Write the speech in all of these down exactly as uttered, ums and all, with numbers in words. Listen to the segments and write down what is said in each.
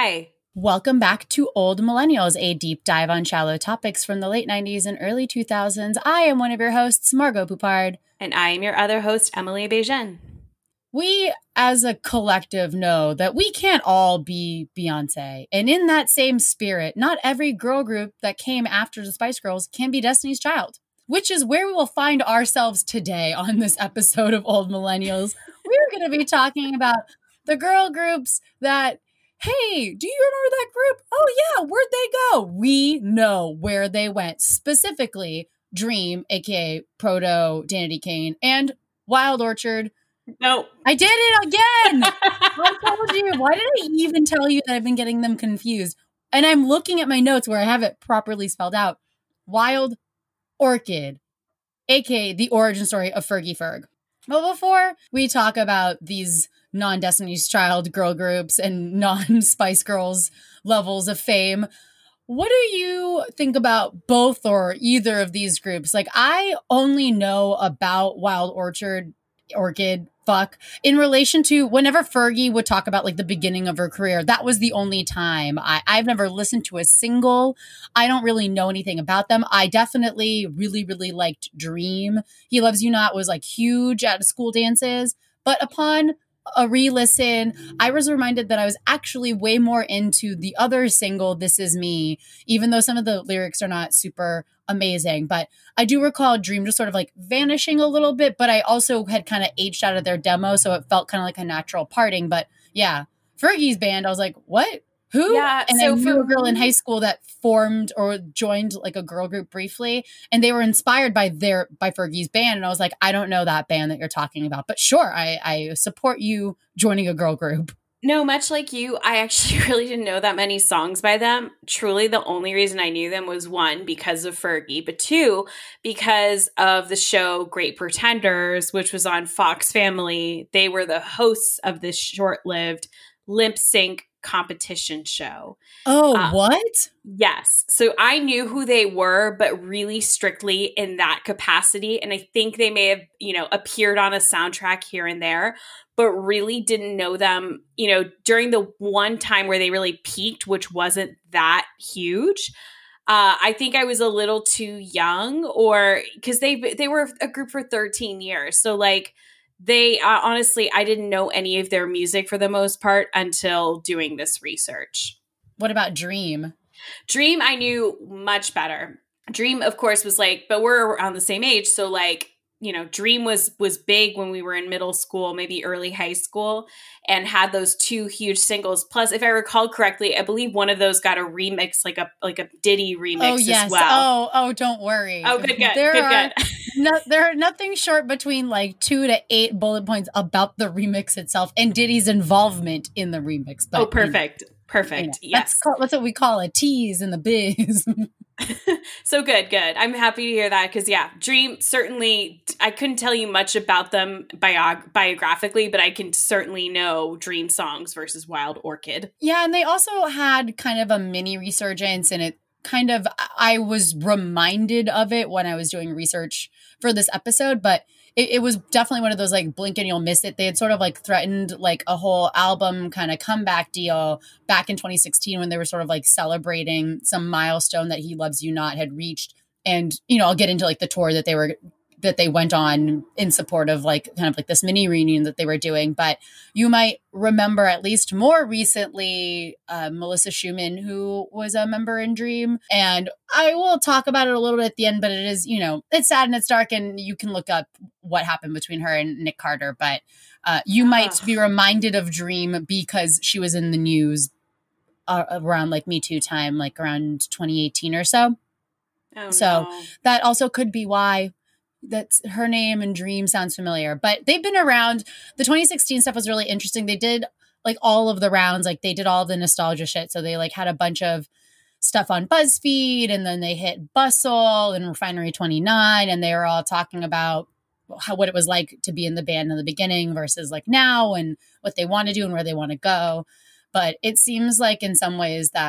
Hi. Welcome back to Old Millennials, a deep dive on shallow topics from the late nineties and early two thousands. I am one of your hosts, Margot Poupard. And I am your other host, Emily Bejen. We, as a collective, know that we can't all be Beyonce. And in that same spirit, not every girl group that came after the Spice Girls can be Destiny's Child, which is where we will find ourselves today on this episode of Old Millennials. We're going to be talking about the girl groups that, hey, do you remember that group? Oh, yeah, where'd they go? We know where they went. Specifically, Dream, a k a. Proto, Danity Kane, and Wild Orchard. No. I did it again. I told you. Why did I even tell you that I've been getting them confused? And I'm looking at my notes where I have it properly spelled out. Wild Orchid, a k a the origin story of Fergie Ferg. But before we talk about these non-Destiny's Child girl groups and non-Spice Girls levels of fame, what do you think about both or either of these groups? Like, I only know about Wild Orchard, Orchid, fuck, in relation to whenever Fergie would talk about like the beginning of her career. That was the only time. I, I've never listened to a single. I don't really know anything about them. I definitely really, really liked Dream. He Loves You Not was like huge at school dances. But upon a re-listen, I was reminded that I was actually way more into the other single, This Is Me, even though some of the lyrics are not super amazing. But I do recall Dream just sort of like vanishing a little bit, but I also had kind of aged out of their demo, so it felt kind of like a natural parting. But yeah, Fergie's band, I was like, what? Who? Yeah, and so I knew for a girl in high school that formed or joined like a girl group briefly, and they were inspired by their by Fergie's band. And I was like, I don't know that band that you're talking about, but sure, I, I support you joining a girl group. No, much like you, I actually really didn't know that many songs by them. Truly, the only reason I knew them was one, because of Fergie, but two, because of the show Great Pretenders, which was on Fox Family. They were the hosts of this short-lived lip sync competition show. Oh, um, what? Yes. So I knew who they were, but really strictly in that capacity. And I think they may have, you know, appeared on a soundtrack here and there, but really didn't know them, you know, during the one time where they really peaked, which wasn't that huge. Uh, I think I was a little too young, or because they they were a group for thirteen years. So like, They uh, honestly, I didn't know any of their music for the most part until doing this research. What about Dream? Dream, I knew much better. Dream, of course, was like, but we're around the same age. So like, you know, Dream was was big when we were in middle school, maybe early high school, and had those two huge singles. Plus, if I recall correctly, I believe one of those got a remix, like a like a Diddy remix oh, yes. as well. Oh, oh, don't worry. Oh, good, good, there good, are, good. no, there are nothing short between like two to eight bullet points about the remix itself and Diddy's involvement in the remix. But, oh, perfect. You know, Perfect. you know, Yes. That's, called, that's what we call a tease in the biz. So good, good. I'm happy to hear that because, yeah, Dream, certainly, I couldn't tell you much about them bio- biographically, but I can certainly know Dream songs versus Wild Orchid. Yeah, and they also had kind of a mini resurgence, and it kind of, I was reminded of it when I was doing research for this episode, but it, it was definitely one of those like blink and you'll miss it. They had sort of like threatened like a whole album kind of comeback deal back in twenty sixteen when they were sort of like celebrating some milestone that He Loves You Not had reached. And, you know, I'll get into like the tour that they were that they went on in support of like kind of like this mini reunion that they were doing. But you might remember at least more recently, uh, Melissa Schumann, who was a member in Dream. And I will talk about it a little bit at the end, but it is, you know, it's sad and it's dark and you can look up what happened between her and Nick Carter. But uh, you might Ugh. be reminded of Dream because she was in the news uh, around like Me Too time, like around twenty eighteen or so. Oh, so no. that also could be why that's her name and Dream sounds familiar, but they've been around. The twenty sixteen stuff was really interesting. They did like all of the rounds, like they did all the nostalgia shit. So they like had a bunch of stuff on BuzzFeed, and then they hit Bustle and Refinery twenty-nine, and they were all talking about how, what it was like to be in the band in the beginning versus like now, and what they want to do and where they want to go. But it seems like in some ways that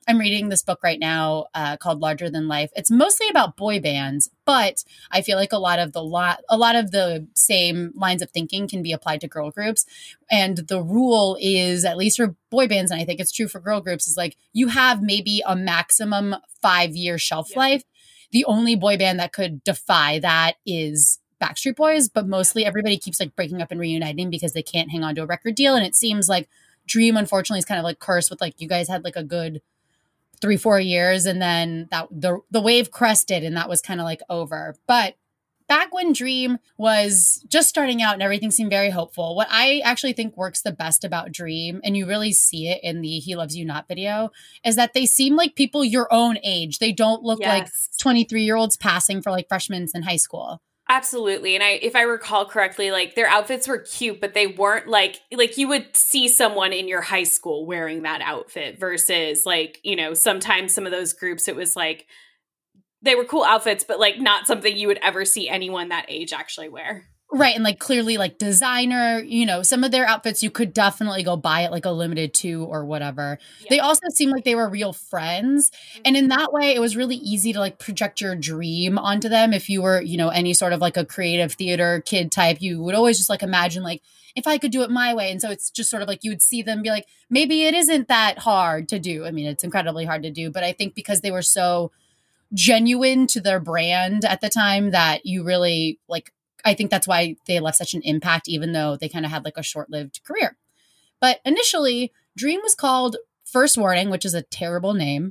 I'm reading this book right now uh, called Larger Than Life. It's mostly about boy bands, but I feel like a lot of the lot, a lot of the same lines of thinking can be applied to girl groups. And the rule is, at least for boy bands, and I think it's true for girl groups, is like you have maybe a maximum five year shelf Yeah. life. The only boy band that could defy that is Backstreet Boys, but mostly everybody keeps like breaking up and reuniting because they can't hang on to a record deal. And it seems like Dream, unfortunately, is kind of like cursed with like, you guys had like a good three, four years and then that the, the wave crested and that was kind of like over. But back when Dream was just starting out and everything seemed very hopeful, what I actually think works the best about Dream, and you really see it in the He Loves You Not video, is that they seem like people your own age. They don't look Yes. like twenty-three year olds passing for like freshmen in high school. Absolutely. And I, if I recall correctly, like their outfits were cute, but they weren't like, like you would see someone in your high school wearing that outfit versus like, you know, sometimes some of those groups, it was like, they were cool outfits, but like not something you would ever see anyone that age actually wear. Right. And like clearly like designer, you know, some of their outfits you could definitely go buy at like a limited two or whatever. Yeah. They also seemed like they were real friends. Mm-hmm. And in that way, it was really easy to like project your dream onto them. If you were, you know, any sort of like a creative theater kid type, you would always just like imagine like, if I could do it my way. And so it's just sort of like you would see them be like, maybe it isn't that hard to do. I mean, it's incredibly hard to do. But I think because they were so genuine to their brand at the time that you really like, I think that's why they left such an impact, even though they kind of had like a short-lived career. But initially, Dream was called First Warning, which is a terrible name.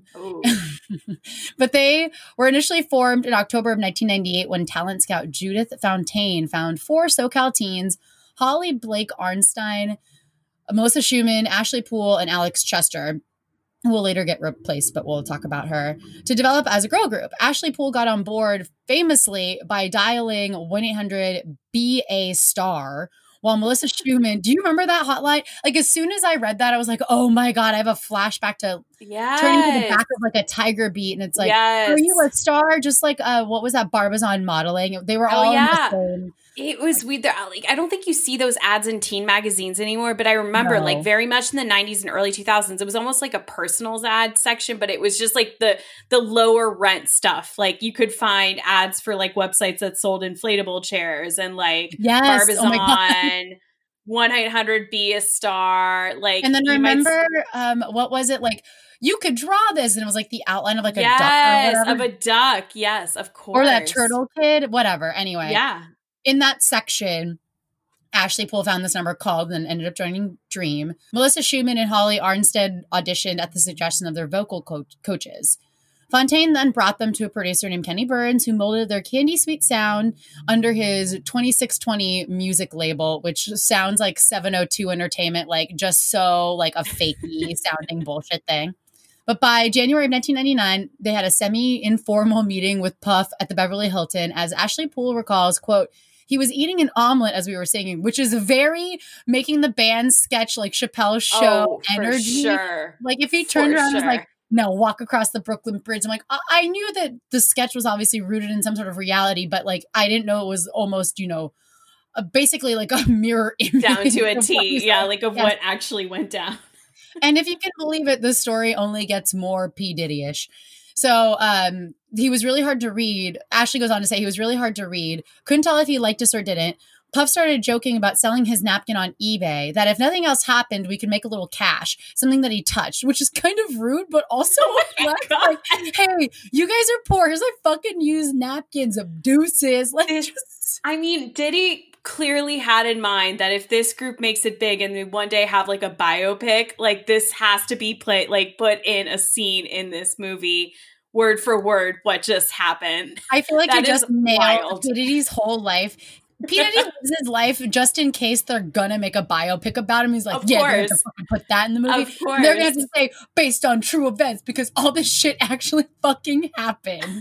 But they were initially formed in October of nineteen ninety-eight when talent scout Judith Fontaine found four SoCal teens, Holly Blake Arnstein, Melissa Schumann, Ashley Poole, and Alex Chester, who will later get replaced, but we'll talk about her, to develop as a girl group. Ashley Poole got on board famously by dialing one eight hundred B A star, while Melissa Schumann, do you remember that hotline? Like as soon as I read that, I was like, oh my God, I have a flashback to yes. turning to the back of like a tiger beat. And it's like, yes. are you a star? Just like, uh, what was that? Barbizon modeling. They were oh, all yeah. in the same. It was weird. Like, I don't think you see those ads in teen magazines anymore, but I remember No. like very much in the nineties and early two thousands, it was almost like a personals ad section, but it was just like the the lower rent stuff. Like you could find ads for like websites that sold inflatable chairs and like yes. Barbizon, oh one eight hundred be a star. Like, and then you remember, might... um, what was it like? You could draw this, and it was like the outline of like a yes, duck or whatever. of a duck. Yes, of course. Or that turtle kid, whatever. Anyway, yeah. In that section, Ashley Poole found this number, called, and ended up joining Dream. Melissa Schumann and Holly Arnstead auditioned at the suggestion of their vocal co- coaches. Fontaine then brought them to a producer named Kenny Burns, who molded their candy sweet sound under his twenty-six twenty music label, which sounds like seven oh two Entertainment, like just so like a fakey sounding bullshit thing. But by January of nineteen ninety-nine, they had a semi-informal meeting with Puff at the Beverly Hilton. As Ashley Poole recalls, quote, he was eating an omelet as we were singing, which is very making the band sketch like Chappelle's show oh, energy. For sure. Like if he turned for around sure. and was like, no, walk across the Brooklyn Bridge. I'm like, I-, I knew that the sketch was obviously rooted in some sort of reality, but like I didn't know it was almost, you know, a, basically like a mirror image. Down to a T. Yeah, like of yes. what actually went down. And if you can believe it, the story only gets more P. Diddy-ish. So um, he was really hard to read. Ashley goes on to say he was really hard to read. Couldn't tell if he liked us or didn't. Puff started joking about selling his napkin on eBay, that if nothing else happened, we could make a little cash, something that he touched, which is kind of rude, but also oh like, hey, you guys are poor. Here's like fucking used napkins of deuces. Like, this, just... I mean, Diddy clearly had in mind that if this group makes it big and they one day have like a biopic, like this has to be played, like put in a scene in this movie, word for word, what just happened. I feel like that you just nailed wild. Diddy's whole life. P. Diddy lives his life just in case they're gonna make a biopic about him. He's like, of yeah, course. they're gonna fucking put that in the movie. Of course. They're gonna have to say based on true events because all this shit actually fucking happened.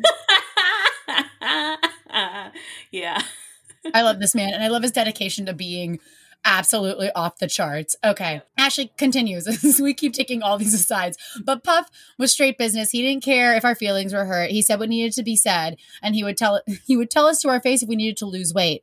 Yeah. I love this man, and I love his dedication to being absolutely off the charts. Okay. Ashley continues as we keep taking all these asides. But Puff was straight business. He didn't care if our feelings were hurt. He said what needed to be said, and he would tell he would tell us to our face if we needed to lose weight.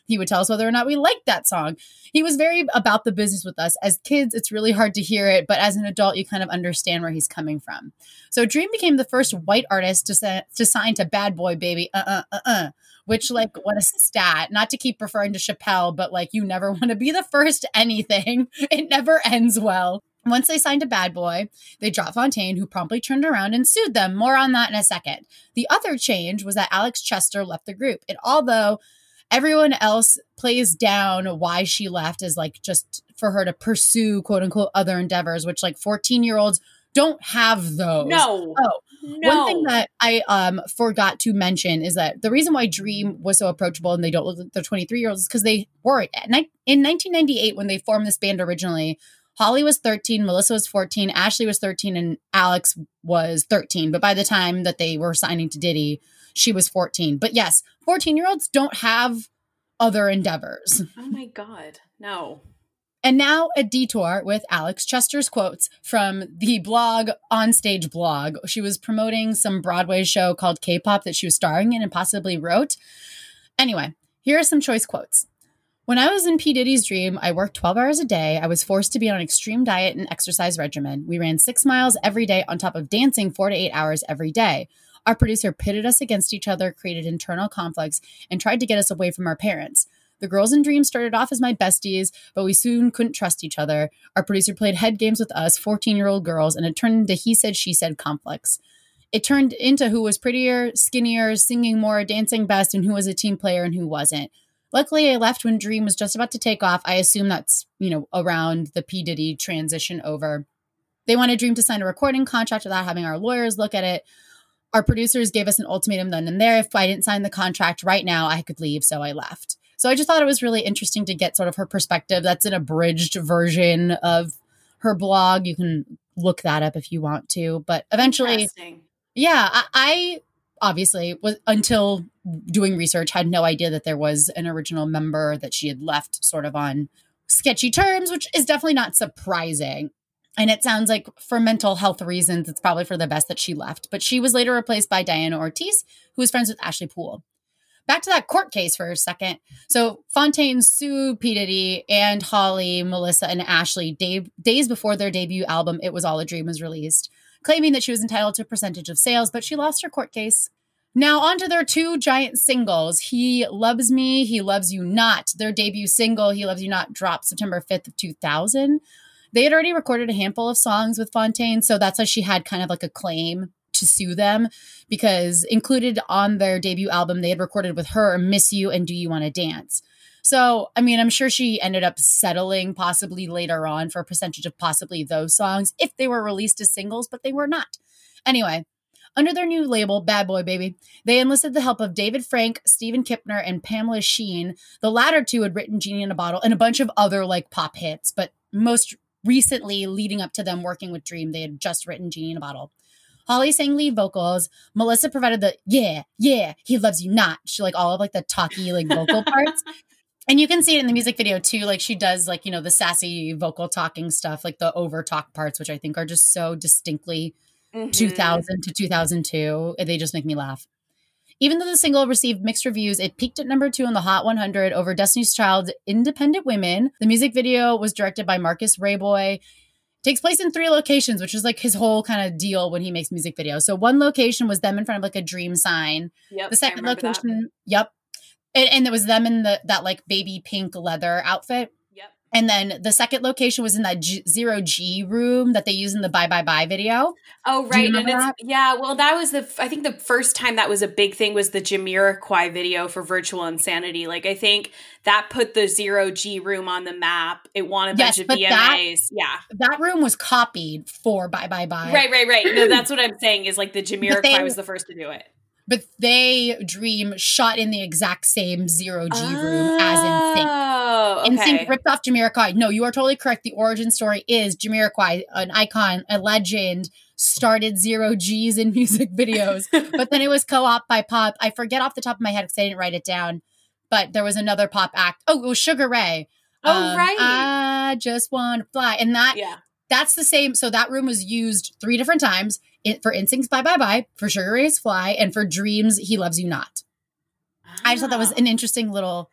He would tell us whether or not we liked that song. He was very about the business with us. As kids, it's really hard to hear it, but as an adult, you kind of understand where he's coming from. So Dream became the first white artist to, sa- to sign to Bad Boy Baby, uh-uh, uh-uh, which, like, what a stat. Not to keep referring to Chappelle, but, like, you never want to be the first anything. It never ends well. Once they signed to Bad Boy, they dropped Fontaine, who promptly turned around and sued them. More on that in a second. The other change was that Alex Chester left the group. And although everyone else plays down why she left as, like, just for her to pursue, quote unquote, other endeavors, which, like, fourteen-year-olds don't have those. No. Oh, no. One thing that I um forgot to mention is that the reason why Dream was so approachable and they don't look like they're twenty-three-year-olds is because they were. In nineteen ninety-eight, when they formed this band originally, Holly was thirteen, Melissa was fourteen, Ashley was thirteen, and Alex was thirteen. But by the time that they were signing to Diddy, she was fourteen. But yes, fourteen-year-olds don't have other endeavors. Oh my God, no. And now a detour with Alex Chester's quotes from the blog, Onstage blog. She was promoting some Broadway show called K-pop that she was starring in and possibly wrote. Anyway, here are some choice quotes. When I was in P. Diddy's Dream, I worked twelve hours a day. I was forced to be on an extreme diet and exercise regimen. We ran six miles every day on top of dancing four to eight hours every day. Our producer pitted us against each other, created internal conflicts, and tried to get us away from our parents. The girls in Dream started off as my besties, but we soon couldn't trust each other. Our producer played head games with us, fourteen-year-old girls, and it turned into he said, she said conflicts. It turned into who was prettier, skinnier, singing more, dancing best, and who was a team player and who wasn't. Luckily, I left when Dream was just about to take off. I assume that's, you know, around the P. Diddy transition over. They wanted Dream to sign a recording contract without having our lawyers look at it. Our producers gave us an ultimatum then and there. If I didn't sign the contract right now, I could leave, so I left. So I just thought it was really interesting to get sort of her perspective. That's an abridged version of her blog. You can look that up if you want to. But eventually, yeah, I, I obviously was until doing research had no idea that there was an original member that she had left sort of on sketchy terms, which is definitely not surprising. And it sounds like for mental health reasons, it's probably for the best that she left. But she was later replaced by Diana Ortiz, who was friends with Ashley Poole. Back to that court case for a second. So Fontaine sued P. Diddy and Holly, Melissa, and Ashley day, days before their debut album, It Was All a Dream, was released, claiming that she was entitled to a percentage of sales, but she lost her court case. Now on to their two giant singles, He Loves Me, He Loves You Not. Their debut single, He Loves You Not, dropped September fifth of two thousand. They had already recorded a handful of songs with Fontaine, so that's why she had kind of like a claim to sue them, because included on their debut album, they had recorded with her Miss You and Do You Want to Dance. So, I mean, I'm sure she ended up settling possibly later on for a percentage of possibly those songs if they were released as singles, but they were not. Anyway, under their new label, Bad Boy Baby, they enlisted the help of David Frank, Stephen Kipner, and Pamela Sheen. The latter two had written Genie in a Bottle and a bunch of other like pop hits, but most recently, leading up to them working with Dream, they had just written Genie in a Bottle. Holly sang lead vocals. Melissa provided the, yeah, yeah, he loves you not. She like all of like the talky like vocal parts. And you can see it in the music video too. Like she does like, you know, the sassy vocal talking stuff, like the over talk parts, which I think are just so distinctly mm-hmm. two thousand to two thousand two. They just make me laugh. Even though the single received mixed reviews, it peaked at number two on the Hot one hundred over Destiny's Child's Independent Women. The music video was directed by Marcus Rayboy. Takes place in three locations, which is like his whole kind of deal when he makes music videos. So one location was them in front of like a Dream sign. Yep, the second location, that. yep. And, and it was them in the that like baby pink leather outfit. Yep. And then the second location was in that G- zero G room that they use in the Bye Bye Bye video. Oh, right. And it's, yeah, well, that was the, I think the first time that was a big thing was the Jamiroquai video for Virtual Insanity. Like, I think that put the zero G room on the map. It won a yes, bunch of V M As. That, yeah. That room was copied for Bye Bye Bye. Right, right, right. No, that's what I'm saying is like the Jamiroquai they, was the first to do it. But they, Dream, shot in the exact same zero G oh, room as NSYNC. Okay. NSYNC ripped off Jamiroquai. No, you are totally correct. The origin story is Jamiroquai, an icon, a legend, started zero G's in music videos. But then it was co-op by pop. I forget off the top of my head because I didn't write it down. But there was another pop act. Oh, it was Sugar Ray. Oh, um, right. I just want to fly. And that yeah. that's the same. So that room was used three different times. It, for NSYNC's Bye Bye Bye, for Sugar Ray's Fly, and for Dream's He Loves You Not. Ah. I just thought that was an interesting little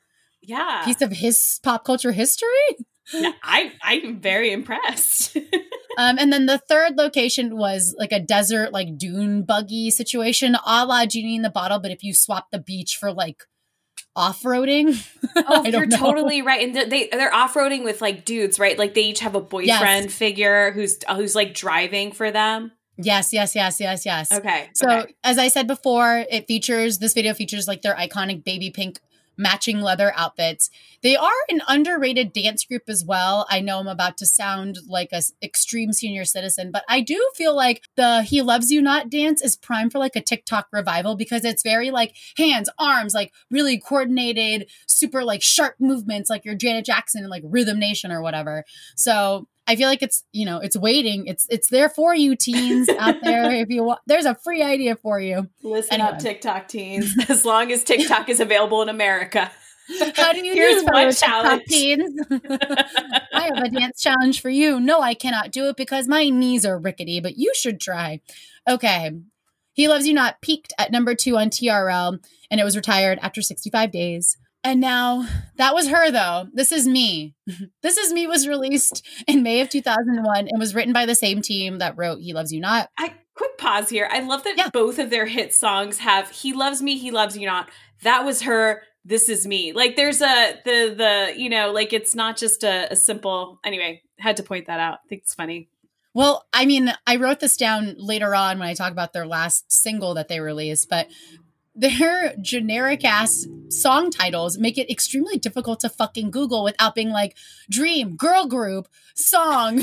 Yeah. piece of his pop culture history. Yeah, I, I'm very impressed. um, and then the third location was like a desert, like dune buggy situation, a la Genie in the Bottle. But if you swap the beach for like off-roading. Oh, you're know. totally right. And they, they're off-roading with like dudes, right? Like they each have a boyfriend yes. figure who's, who's like driving for them. Yes, yes, yes, yes, yes. Okay. So okay. as I said before, it features, this video features like their iconic baby pink matching leather outfits. They are an underrated dance group as well. I know I'm about to sound like a extreme senior citizen, but I do feel like the He Loves You Not dance is prime for like a TikTok revival because it's very like hands, arms, like really coordinated, super like sharp movements like your Janet Jackson and like Rhythm Nation or whatever. So I feel like it's, you know, it's waiting. It's it's there for you teens out there. If you want, there's a free idea for you. Listen anyway. up, TikTok teens. As long as TikTok is available in America. How do you Here's do one TikTok challenge. Teens? I have a dance challenge for you. No, I cannot do it because my knees are rickety, but you should try. Okay. He Loves You Not peaked at number two on T R L, and it was retired after sixty-five days. And now, that was her, though. This Is Me. This Is Me was released in May of two thousand one and was written by the same team that wrote He Loves You Not. I quick pause here. I love that yeah. both of their hit songs have He Loves Me, He Loves You Not. That was her. This Is Me. Like there's a, the, the, you know, like it's not just a, a simple, anyway, had to point that out. I think it's funny. Well, I mean, I wrote this down later on when I talk about their last single that they released, but their generic ass song titles make it extremely difficult to fucking Google without being like dream, girl group, song.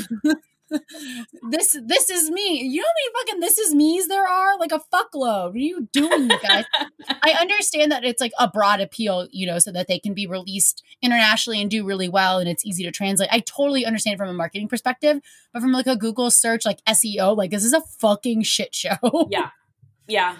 this this is me. You know how many fucking this is me's there are? Like a fuckload. What are you doing, you guys? I understand that it's like a broad appeal, you know, so that they can be released internationally and do really well and it's easy to translate. I totally understand from a marketing perspective, but from like a Google search, like S E O, like this is a fucking shit show. Yeah. Yeah.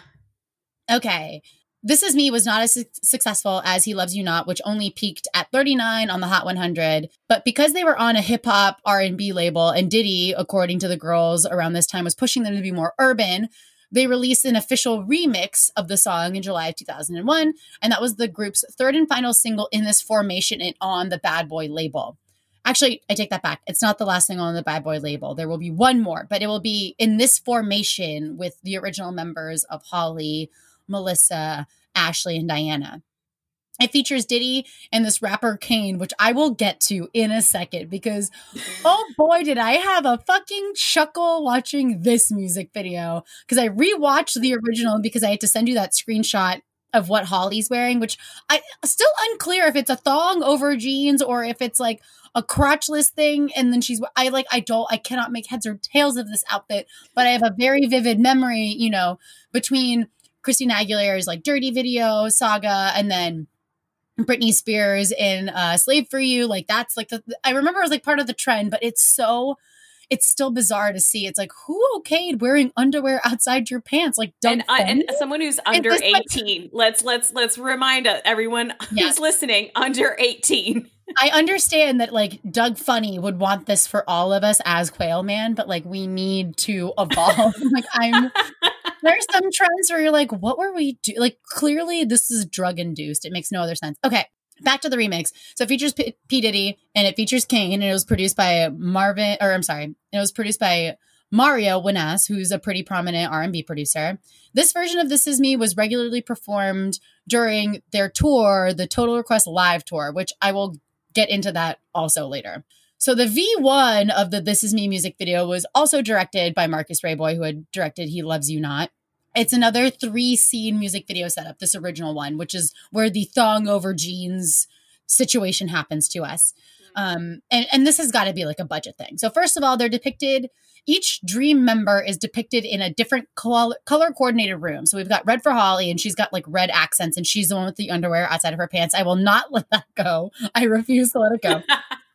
Okay. This Is Me was not as su- successful as He Loves You Not, which only peaked at thirty-nine on the Hot one hundred. But because they were on a hip hop R and B label, and Diddy, according to the girls around this time, was pushing them to be more urban, they released an official remix of the song in July of two thousand one. And that was the group's third and final single in this formation and on the Bad Boy label. Actually, I take that back. It's not the last single on the Bad Boy label. There will be one more, but it will be in this formation with the original members of Holly, Melissa, Ashley, and Diana. It features Diddy and this rapper Kane, which I will get to in a second because, oh boy, did I have a fucking chuckle watching this music video because I rewatched the original because I had to send you that screenshot of what Holly's wearing, which I still unclear if it's a thong over jeans or if it's like a crotchless thing. And then she's, I like, I don't, I cannot make heads or tails of this outfit, but I have a very vivid memory, you know, between Christina Aguilera's like Dirty Video saga and then Britney Spears in uh, Slave for You. Like that's like, the, I remember it was like part of the trend, but it's so, it's still bizarre to see. It's like, who okayed wearing underwear outside your pants? Like, Doug and, uh, and someone who's under eighteen. Like, let's, let's, let's remind everyone yes. who's listening under eighteen. I understand that like Doug Funny would want this for all of us as Quail Man, but like we need to evolve. like I'm, there's some trends where you're like, what were we doing? Like clearly this is drug induced. It makes no other sense. Okay. Back to the remix. So it features P-, P. Diddy and it features Kane and it was produced by Marvin, or I'm sorry, it was produced by Mario Winans, who's a pretty prominent R and B producer. This version of This Is Me was regularly performed during their tour, the Total Request Live tour, which I will get into that also later. So the V one of the This Is Me music video was also directed by Marcus Rayboy, who had directed He Loves You Not. It's another three scene music video setup, this original one, which is where the thong over jeans situation happens to us. Um, and, and this has got to be like a budget thing. So first of all, they're depicted, each dream member is depicted in a different color, color coordinated room. So we've got red for Holly and she's got like red accents and she's the one with the underwear outside of her pants. I will not let that go. I refuse to let it go.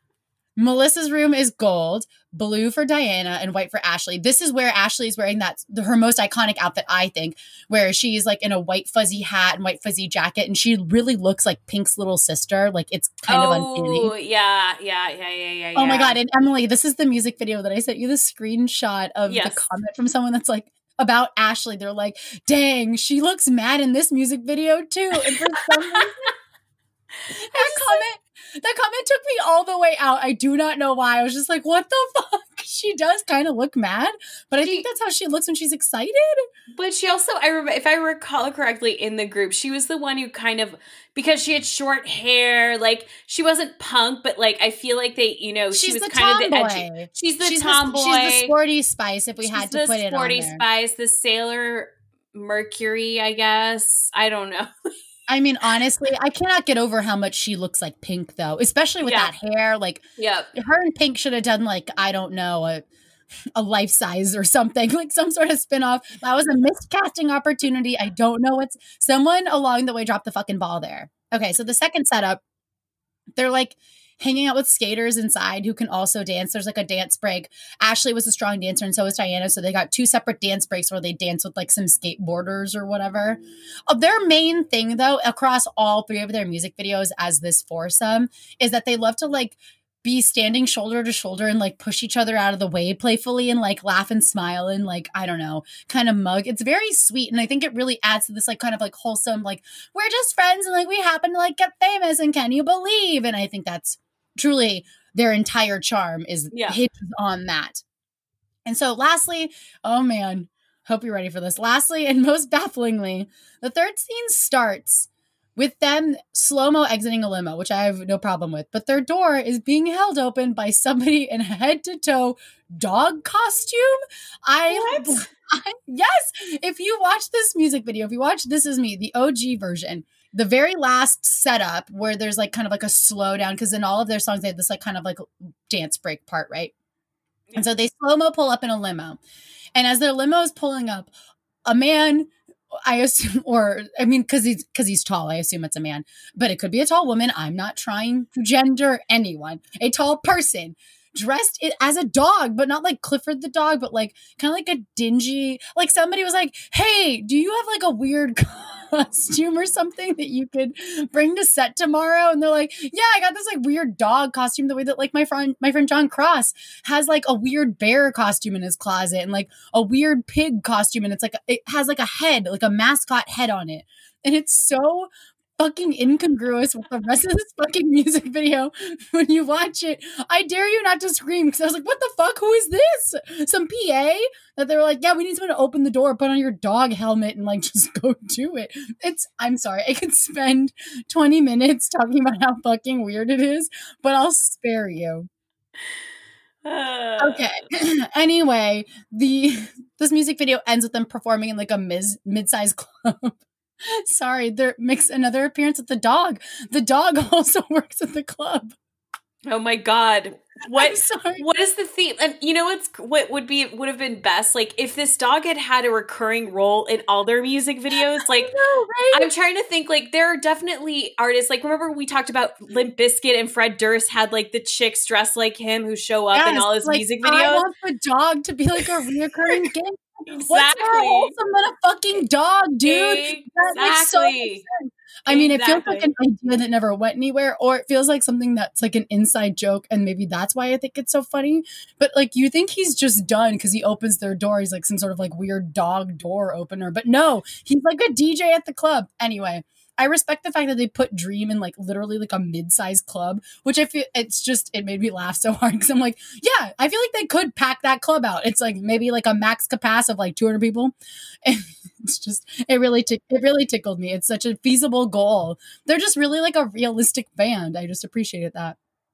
Melissa's room is gold, blue for Diana, and white for Ashley. This is where Ashley is wearing that her most iconic outfit, I think, where she's like in a white fuzzy hat and white fuzzy jacket, and she really looks like Pink's little sister. Like it's kind oh, of uncanny. Oh yeah, yeah, yeah, yeah, yeah. Oh my god! And Emily, this is the music video that I sent you. The screenshot of yes. the comment from someone that's like about Ashley. They're like, "Dang, she looks mad in this music video too." And for some reason. That comment, that comment took me all the way out. I do not know why. I was just like, what the fuck? She does kind of look mad, but I she, think that's how she looks when she's excited. But she also, I remember, if I recall correctly, in the group, she was the one who kind of, because she had short hair, like she wasn't punk, but like I feel like they, you know, she's she was the kind tomboy. of the edgy. She's the she's tomboy. The, she's the sporty spice. If we she's had to put it on there, sporty spice, the Sailor Mercury, I guess. I don't know. I mean, honestly, I cannot get over how much she looks like Pink, though, especially with yeah. that hair. Like, yeah, her and Pink should have done, like, I don't know, a, a Life Size or something, like some sort of spinoff. That was a missed casting opportunity. I don't know what's, someone along the way dropped the fucking ball there. Okay, so the second setup, they're like hanging out with skaters inside who can also dance. There's like a dance break. Ashley was a strong dancer and so was Diana. So they got two separate dance breaks where they dance with like some skateboarders or whatever. Oh, their main thing though, across all three of their music videos as this foursome, is that they love to like be standing shoulder to shoulder and like push each other out of the way playfully and like laugh and smile and like, I don't know, kind of mug. It's very sweet. And I think it really adds to this like kind of like wholesome, like we're just friends and like we happen to like get famous and can you believe? And I think that's truly their entire charm is yeah. hinges on that. And so lastly, oh man, hope you're ready for this. Lastly, and most bafflingly, the third scene starts with them slow-mo exiting a limo, which I have no problem with. But their door is being held open by somebody in a head-to-toe dog costume. I, what? I yes, if you watch this music video, if you watch This Is Me, the O G version, the very last setup where there's like kind of like a slowdown, because in all of their songs they have this like kind of like dance break part, right? Yeah. And so they slow-mo pull up in a limo. And as their limo is pulling up, a man, I assume, or I mean, because he's because he's tall, I assume it's a man, but it could be a tall woman. I'm not trying to gender anyone. A tall person dressed as a dog, but not like Clifford the dog, but like kind of like a dingy, like somebody was like, hey, do you have like a weird costume or something that you could bring to set tomorrow? And they're like, yeah, I got this like weird dog costume, the way that like my friend my friend John Cross has like a weird bear costume in his closet and like a weird pig costume, and it's like it has like a head, like a mascot head on it, and it's so fucking incongruous with the rest of this fucking music video. When you watch it, I dare you not to scream, because I was like, what the fuck? Who is this? Some P A? That they were like, yeah, we need someone to open the door, put on your dog helmet, and like just go do it. It's, I'm sorry, I could spend twenty minutes talking about how fucking weird it is, but I'll spare you. Uh. Okay. Anyway, the this music video ends with them performing in like a mis- mid-sized club. Sorry, there makes another appearance with the dog. The dog also works at the club. Oh my god. What I'm sorry. What is the theme? And you know what's what would be would have been best? Like if this dog had had a recurring role in all their music videos. Like know, right? I'm trying to think, like there are definitely artists, like remember we talked about Limp Bizkit and Fred Durst had like the chicks dressed like him who show up yes, in all his like, music videos. I want the dog to be like a reoccurring game. Exactly. What's more wholesome than a fucking dog, dude? Exactly. That makes so much sense. I mean, exactly. It feels like an idea that never went anywhere, or it feels like something that's like an inside joke, and maybe that's why I think it's so funny. But like, you think he's just done because he opens their door. He's like some sort of like weird dog door opener. But no, he's like a D J at the club. Anyway, I respect the fact that they put Dream in like literally like a mid-sized club, which I feel it's just, it made me laugh so hard because I'm like, yeah, I feel like they could pack that club out. It's like maybe like a max capacity of like two hundred people. And it's just, it really, t- it really tickled me. It's such a feasible goal. They're just really like a realistic band. I just appreciated that.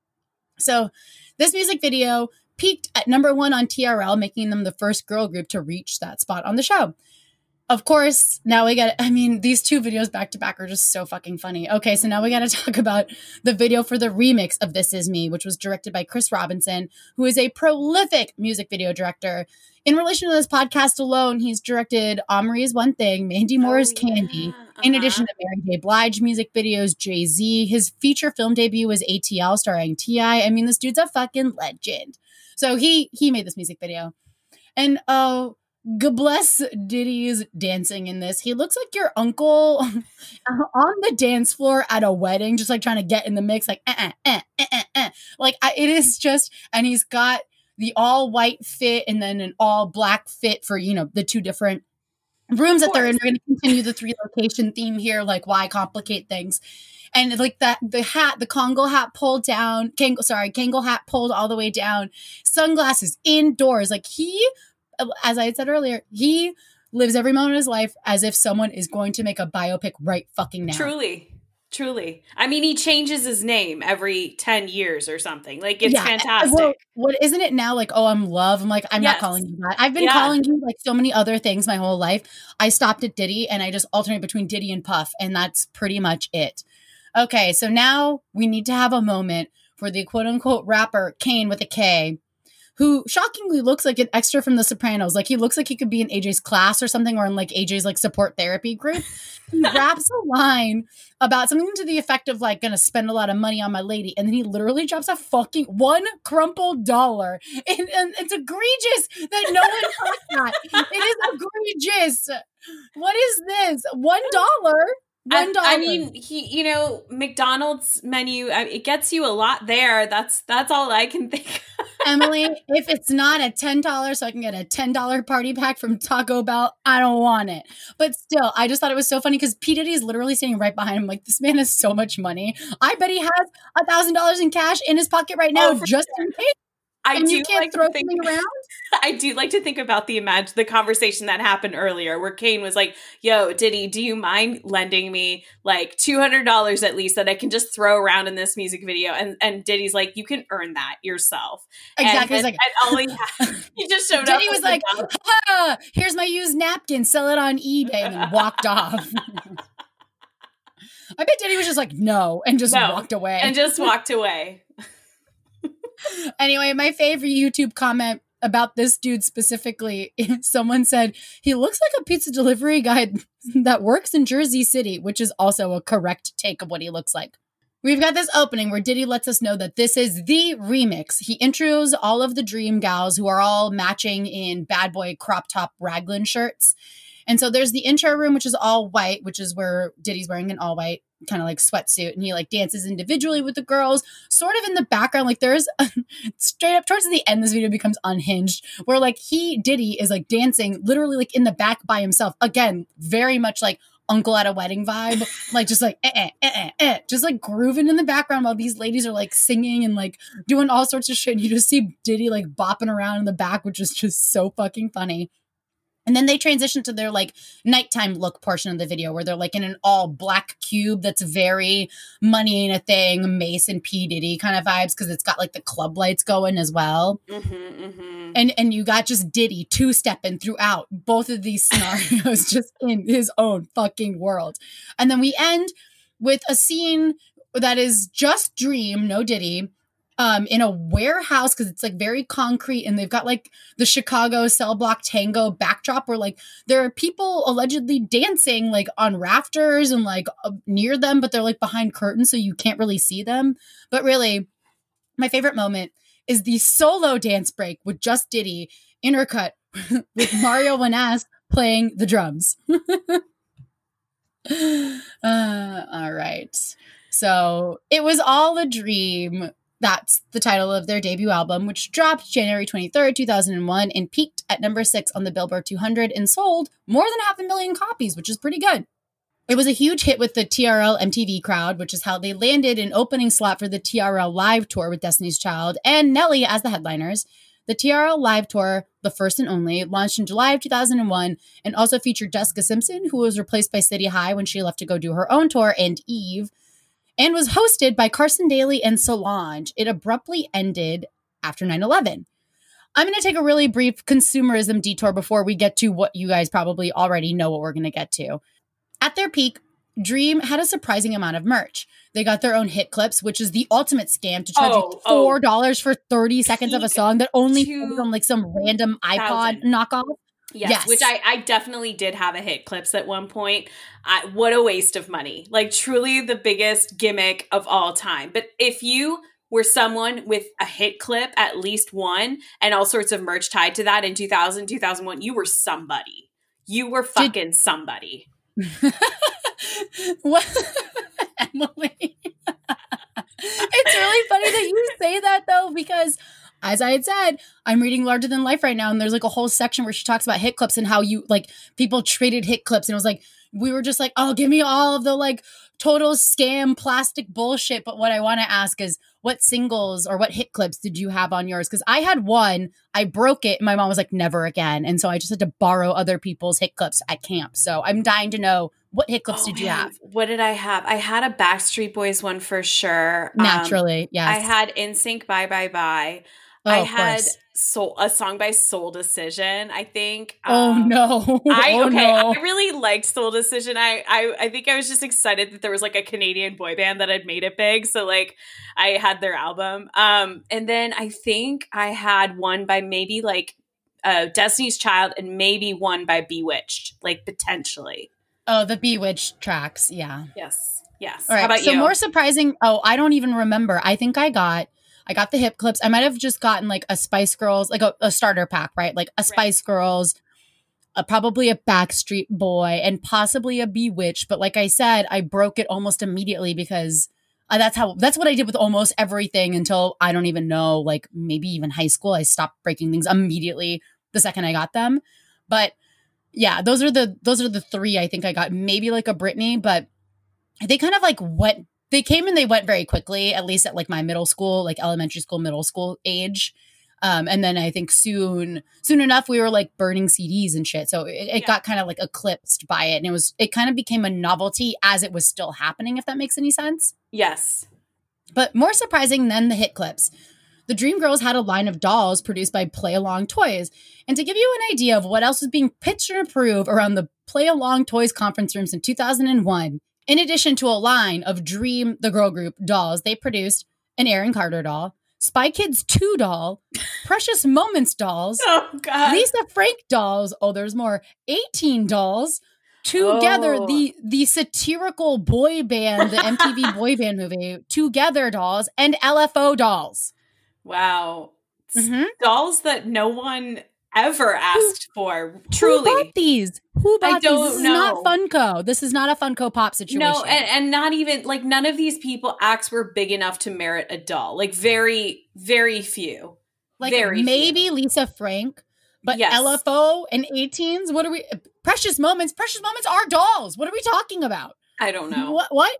So this music video peaked at number one on T R L, making them the first girl group to reach that spot on the show. Of course, now we got, I mean, these two videos back to back are just so fucking funny. Okay, so now we got to talk about the video for the remix of This Is Me, which was directed by Chris Robinson, who is a prolific music video director. In relation to this podcast alone, he's directed Omri's One Thing, Mandy Moore's oh, Candy, yeah. uh-huh. in addition to Mary J. Blige music videos, Jay-Z. His feature film debut was A T L starring T I. I mean, this dude's a fucking legend. So he he made this music video. And, uh, God bless Diddy's dancing in this. He looks like your uncle on the dance floor at a wedding, just like trying to get in the mix, like, eh, eh, eh, eh, eh. Like I, it is just, and he's got the all white fit and then an all black fit for, you know, the two different rooms that they're in. We're going to continue the three location theme here. Like, why complicate things? And like that, the hat, the Kangol hat pulled down, Kangol, sorry, Kangol hat pulled all the way down, sunglasses indoors. Like he, as I had said earlier, he lives every moment of his life as if someone is going to make a biopic right fucking now. Truly. Truly. I mean, he changes his name every ten years or something. Like, it's yeah. fantastic. Well, what isn't it now? Like, oh, I'm Love. I'm like, I'm yes. not calling you that. I've been yeah. calling you like so many other things my whole life. I stopped at Diddy and I just alternate between Diddy and Puff. And that's pretty much it. Okay. So now we need to have a moment for the quote unquote rapper Kane with a K, who shockingly looks like an extra from The Sopranos. Like, he looks like he could be in A J's class or something, or in like A J's like support therapy group. He raps a line about something to the effect of like, gonna spend a lot of money on my lady. And then he literally drops a fucking one crumpled dollar. And, and it's egregious that no one caught that. It is egregious. What is this? One dollar? One dollar. I mean, he, you know, McDonald's menu, it gets you a lot there. That's that's all I can think of. Emily, if it's not a ten dollars so I can get a ten dollars party pack from Taco Bell, I don't want it. But still, I just thought it was so funny because P. Diddy is literally standing right behind him. Like, this man has so much money. I bet he has one thousand dollars in cash in his pocket right now, oh, just sure. in case. I and do you can't like throw to think, something around? I do like to think about the imagine the conversation that happened earlier where Kane was like, yo, Diddy, do you mind lending me like two hundred dollars at least that I can just throw around in this music video? And and Diddy's like, you can earn that yourself. Exactly. And, like, and all he, had, he just showed Diddy up. Diddy was like, ah, here's my used napkin, sell it on eBay, and then walked off. I bet Diddy was just like, no, and just no, walked away. And just walked away. Anyway, my favorite YouTube comment about this dude specifically, someone said, he looks like a pizza delivery guy that works in Jersey City, which is also a correct take of what he looks like. We've got this opening where Diddy lets us know that this is the remix. He intros all of the Dream gals who are all matching in bad boy crop top raglan shirts. And so there's the intro room, which is all white, which is where Diddy's wearing an all white kind of like sweatsuit. And he like dances individually with the girls, sort of in the background. Like there's straight up towards the end, this video becomes unhinged where like he, Diddy, is like dancing literally like in the back by himself. Again, very much like uncle at a wedding vibe, like just like, eh, eh, eh, eh, eh, just like grooving in the background while these ladies are like singing and like doing all sorts of shit. And you just see Diddy like bopping around in the back, which is just so fucking funny. And then they transition to their like nighttime look portion of the video where they're like in an all black cube that's very Money Ain't a Thing, Mace and P. Diddy kind of vibes because it's got like the club lights going as well. Mm-hmm, mm-hmm. And and you got just Diddy two-stepping throughout both of these scenarios just in his own fucking world. And then we end with a scene that is just Dream, no Diddy, Um, in a warehouse because it's like very concrete and they've got like the Chicago cell block tango backdrop where like there are people allegedly dancing like on rafters and like uh, near them, but they're like behind curtains so you can't really see them. But really, my favorite moment is the solo dance break with just Diddy intercut with Mario Winans playing the drums. uh, all right. So it was all a dream. That's the title of their debut album, which dropped January twenty-third, two thousand one, and peaked at number six on the Billboard two hundred and sold more than half a million copies, which is pretty good. It was a huge hit with the T R L M T V crowd, which is how they landed an opening slot for the T R L Live Tour with Destiny's Child and Nelly as the headliners. The T R L Live Tour, the first and only, launched in July of two thousand one and also featured Jessica Simpson, who was replaced by City High when she left to go do her own tour, and Eve, and was hosted by Carson Daly and Solange. It abruptly ended after nine eleven. I'm going to take a really brief consumerism detour before we get to what you guys probably already know what we're going to get to. At their peak, Dream had a surprising amount of merch. They got their own hit clips, which is the ultimate scam to charge oh, you four dollars oh. for thirty seconds of a song that only comes on like some random iPod knockoff. Yes, yes, which I, I definitely did have a hit clips at one point. I, what a waste of money. Like truly the biggest gimmick of all time. But if you were someone with a hit clip, at least one, and all sorts of merch tied to that in two thousand, two thousand one, you were somebody. You were fucking did- somebody. What? Emily. It's really funny that you say that though, because I as I had said, I'm reading Larger Than Life right now, and there's like a whole section where she talks about hit clips and how you like people traded hit clips, and it was like we were just like, oh, give me all of the like total scam plastic bullshit. But what I want to ask is, what singles or what hit clips did you have on yours? Because I had one, I broke it, and my mom was like, never again, and so I just had to borrow other people's hit clips at camp. So I'm dying to know, what hit clips oh, did you man. have? What did I have? I had a Backstreet Boys one for sure. Naturally, um, yes. I had N Sync Bye Bye Bye. Oh, I of had course. Soul, a song by Soul Decision, I think. Oh um, no! I oh, okay. no. I really liked Soul Decision. I, I I think I was just excited that there was like a Canadian boy band that had made it big. So like I had their album. Um, and then I think I had one by maybe like uh, Destiny's Child, and maybe one by Bewitched, like potentially. Oh, the Bewitched tracks, yeah. Yes, yes. All right. How about so you? more surprising. Oh, I don't even remember. I think I got. I got the hip clips. I might have just gotten like a Spice Girls, like a, a starter pack, right? Like a Spice right. Girls, a, probably a Backstreet Boy, and possibly a Bewitched. But like I said, I broke it almost immediately because uh, that's how, that's what I did with almost everything until I don't even know, like maybe even high school. I stopped breaking things immediately the second I got them. But yeah, those are the, those are the three I think I got. Maybe like a Britney, but they kind of like went, they came and they went very quickly, at least at like my middle school, like elementary school, middle school age. Um, and then I think soon, soon enough, we were like burning C Ds and shit. So it, it Yeah. got kind of like eclipsed by it. And it was, it kind of became a novelty as it was still happening, if that makes any sense. Yes. But more surprising than the hit clips, the Dreamgirls had a line of dolls produced by Play Along Toys. And to give you an idea of what else was being pitched and approved around the Play Along Toys conference rooms in two thousand one, in addition to a line of Dream, the girl group, dolls, they produced an Aaron Carter doll, Spy Kids two doll, Precious Moments dolls, Oh, God. Lisa Frank dolls, oh, there's more, eighteen dolls, Together, Oh. the the satirical boy band, the M T V boy band movie, Together dolls, and L F O dolls. Wow. Mm-hmm. Dolls that no one ever asked for. Truly. Who bought these? Who bought I don't these? This know. is not Funko. This is not a Funko Pop situation. No, and, and not even, like, none of these people acts were big enough to merit a doll. Like, very, very few. Like, very maybe few. Lisa Frank, but Yes. L F O and eighteens? What are we? Precious Moments. Precious Moments are dolls. What are we talking about? I don't know. What? What?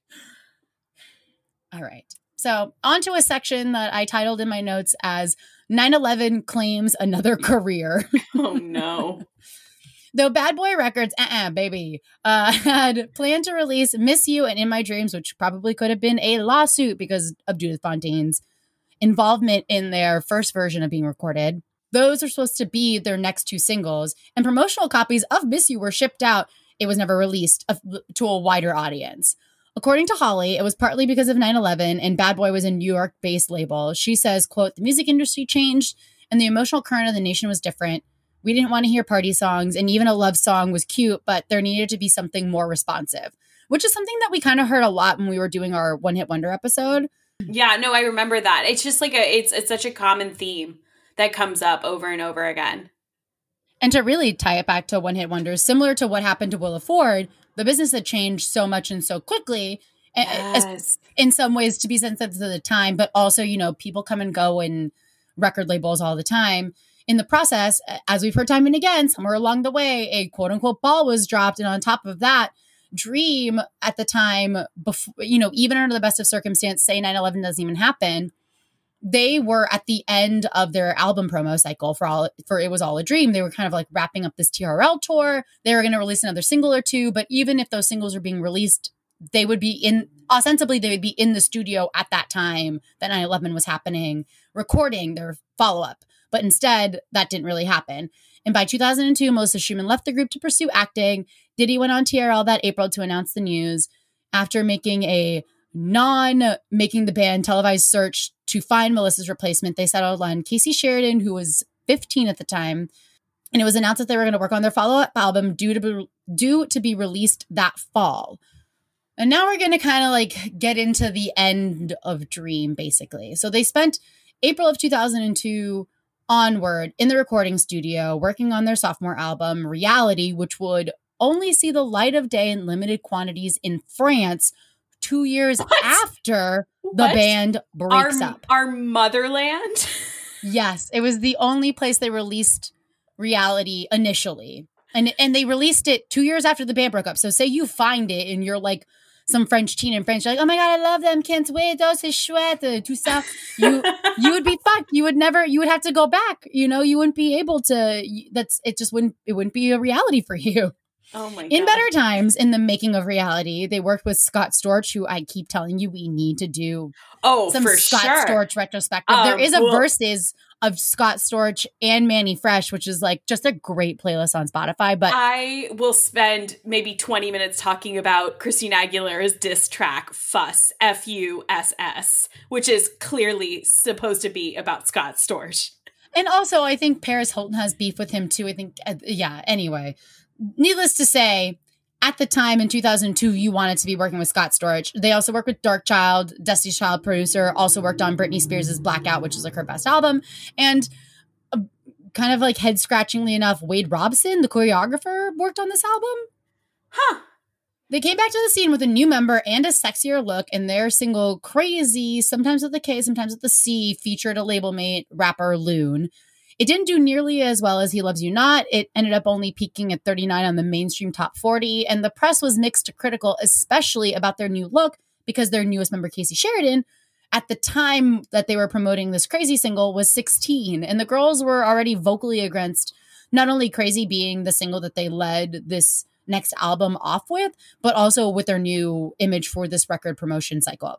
All right. So, on to a section that I titled in my notes as nine eleven claims another career. Oh, no. Though Bad Boy Records, uh-uh, baby, uh, had planned to release Miss You and In My Dreams, which probably could have been a lawsuit because of Judith Fontaine's involvement in their first version of being recorded. Those are supposed to be their next two singles, and promotional copies of Miss You were shipped out. It was never released to a wider audience. According to Holly, it was partly because of nine eleven, and Bad Boy was a New York-based label. She says, quote, the music industry changed, and the emotional current of the nation was different. We didn't want to hear party songs, and even a love song was cute, but there needed to be something more responsive, which is something that we kind of heard a lot when we were doing our One Hit Wonder episode. Yeah, no, I remember that. It's just like a, it's it's such a common theme that comes up over and over again. And to really tie it back to One Hit Wonders, similar to what happened to Willa Ford, the business had changed so much and so quickly, Yes. in some ways to be sensitive to the time, but also, you know, people come and go in record labels all the time. In the process, as we've heard time and again, somewhere along the way, a quote unquote ball was dropped. And on top of that, Dream at the time, before, you know, even under the best of circumstance, say nine eleven doesn't even happen, they were at the end of their album promo cycle for all for It Was All a Dream. They were kind of like wrapping up this T R L tour. They were going to release another single or two, but even if those singles were being released, they would be in, ostensibly, they would be in the studio at that time that nine eleven was happening, recording their follow-up. But instead, that didn't really happen. And by two thousand two, Melissa Schumann left the group to pursue acting. Diddy went on T R L that April to announce the news. After making a non-making the band televised search to find Melissa's replacement, they settled on Casey Sheridan, who was fifteen at the time. And it was announced that they were going to work on their follow-up album due to be, due to be released that fall. And now we're going to kind of like get into the end of Dream, basically. So they spent April of two thousand two onward in the recording studio working on their sophomore album, Reality, which would only see the light of day in limited quantities in France two years What? after the What? band breaks our, up. Our motherland? Yes, it was the only place they released Reality initially. And and they released it two years after the band broke up. So say you find it and you're like some French teen in French, like, oh my God, I love them, can't wait, oh, c'est chouette, tout ça. You, you would be fucked. You would never, you would have to go back. You know, you wouldn't be able to, that's, it just wouldn't, it wouldn't be a reality for you. Oh my God. In better times, in the making of Reality, they worked with Scott Storch, who I keep telling you we need to do oh, some for Scott sure. Storch retrospective. Um, there is a well, versus of Scott Storch and Manny Fresh, which is like just a great playlist on Spotify. But I will spend maybe twenty minutes talking about Christina Aguilera's diss track, Fuss, F U S S, which is clearly supposed to be about Scott Storch. And also, I think Paris Hilton has beef with him too. I think, uh, yeah, anyway. Needless to say, at the time in two thousand two, you wanted to be working with Scott Storch. They also worked with Darkchild, Destiny's Child producer, also worked on Britney Spears' Blackout, which is like her best album. And uh, kind of like head-scratchingly enough, Wade Robson, the choreographer, worked on this album. Huh. They came back to the scene with a new member and a sexier look, and their single Crazy, sometimes with a K, sometimes with a C, featured a label mate, rapper Loon. It didn't do nearly as well as He Loves You Not. It ended up only peaking at thirty-nine on the mainstream top forty, and the press was mixed to critical, especially about their new look, because their newest member, Casey Sheridan, at the time that they were promoting this Crazy single, was sixteen, and the girls were already vocally against not only Crazy being the single that they led this next album off with, but also with their new image for this record promotion cycle.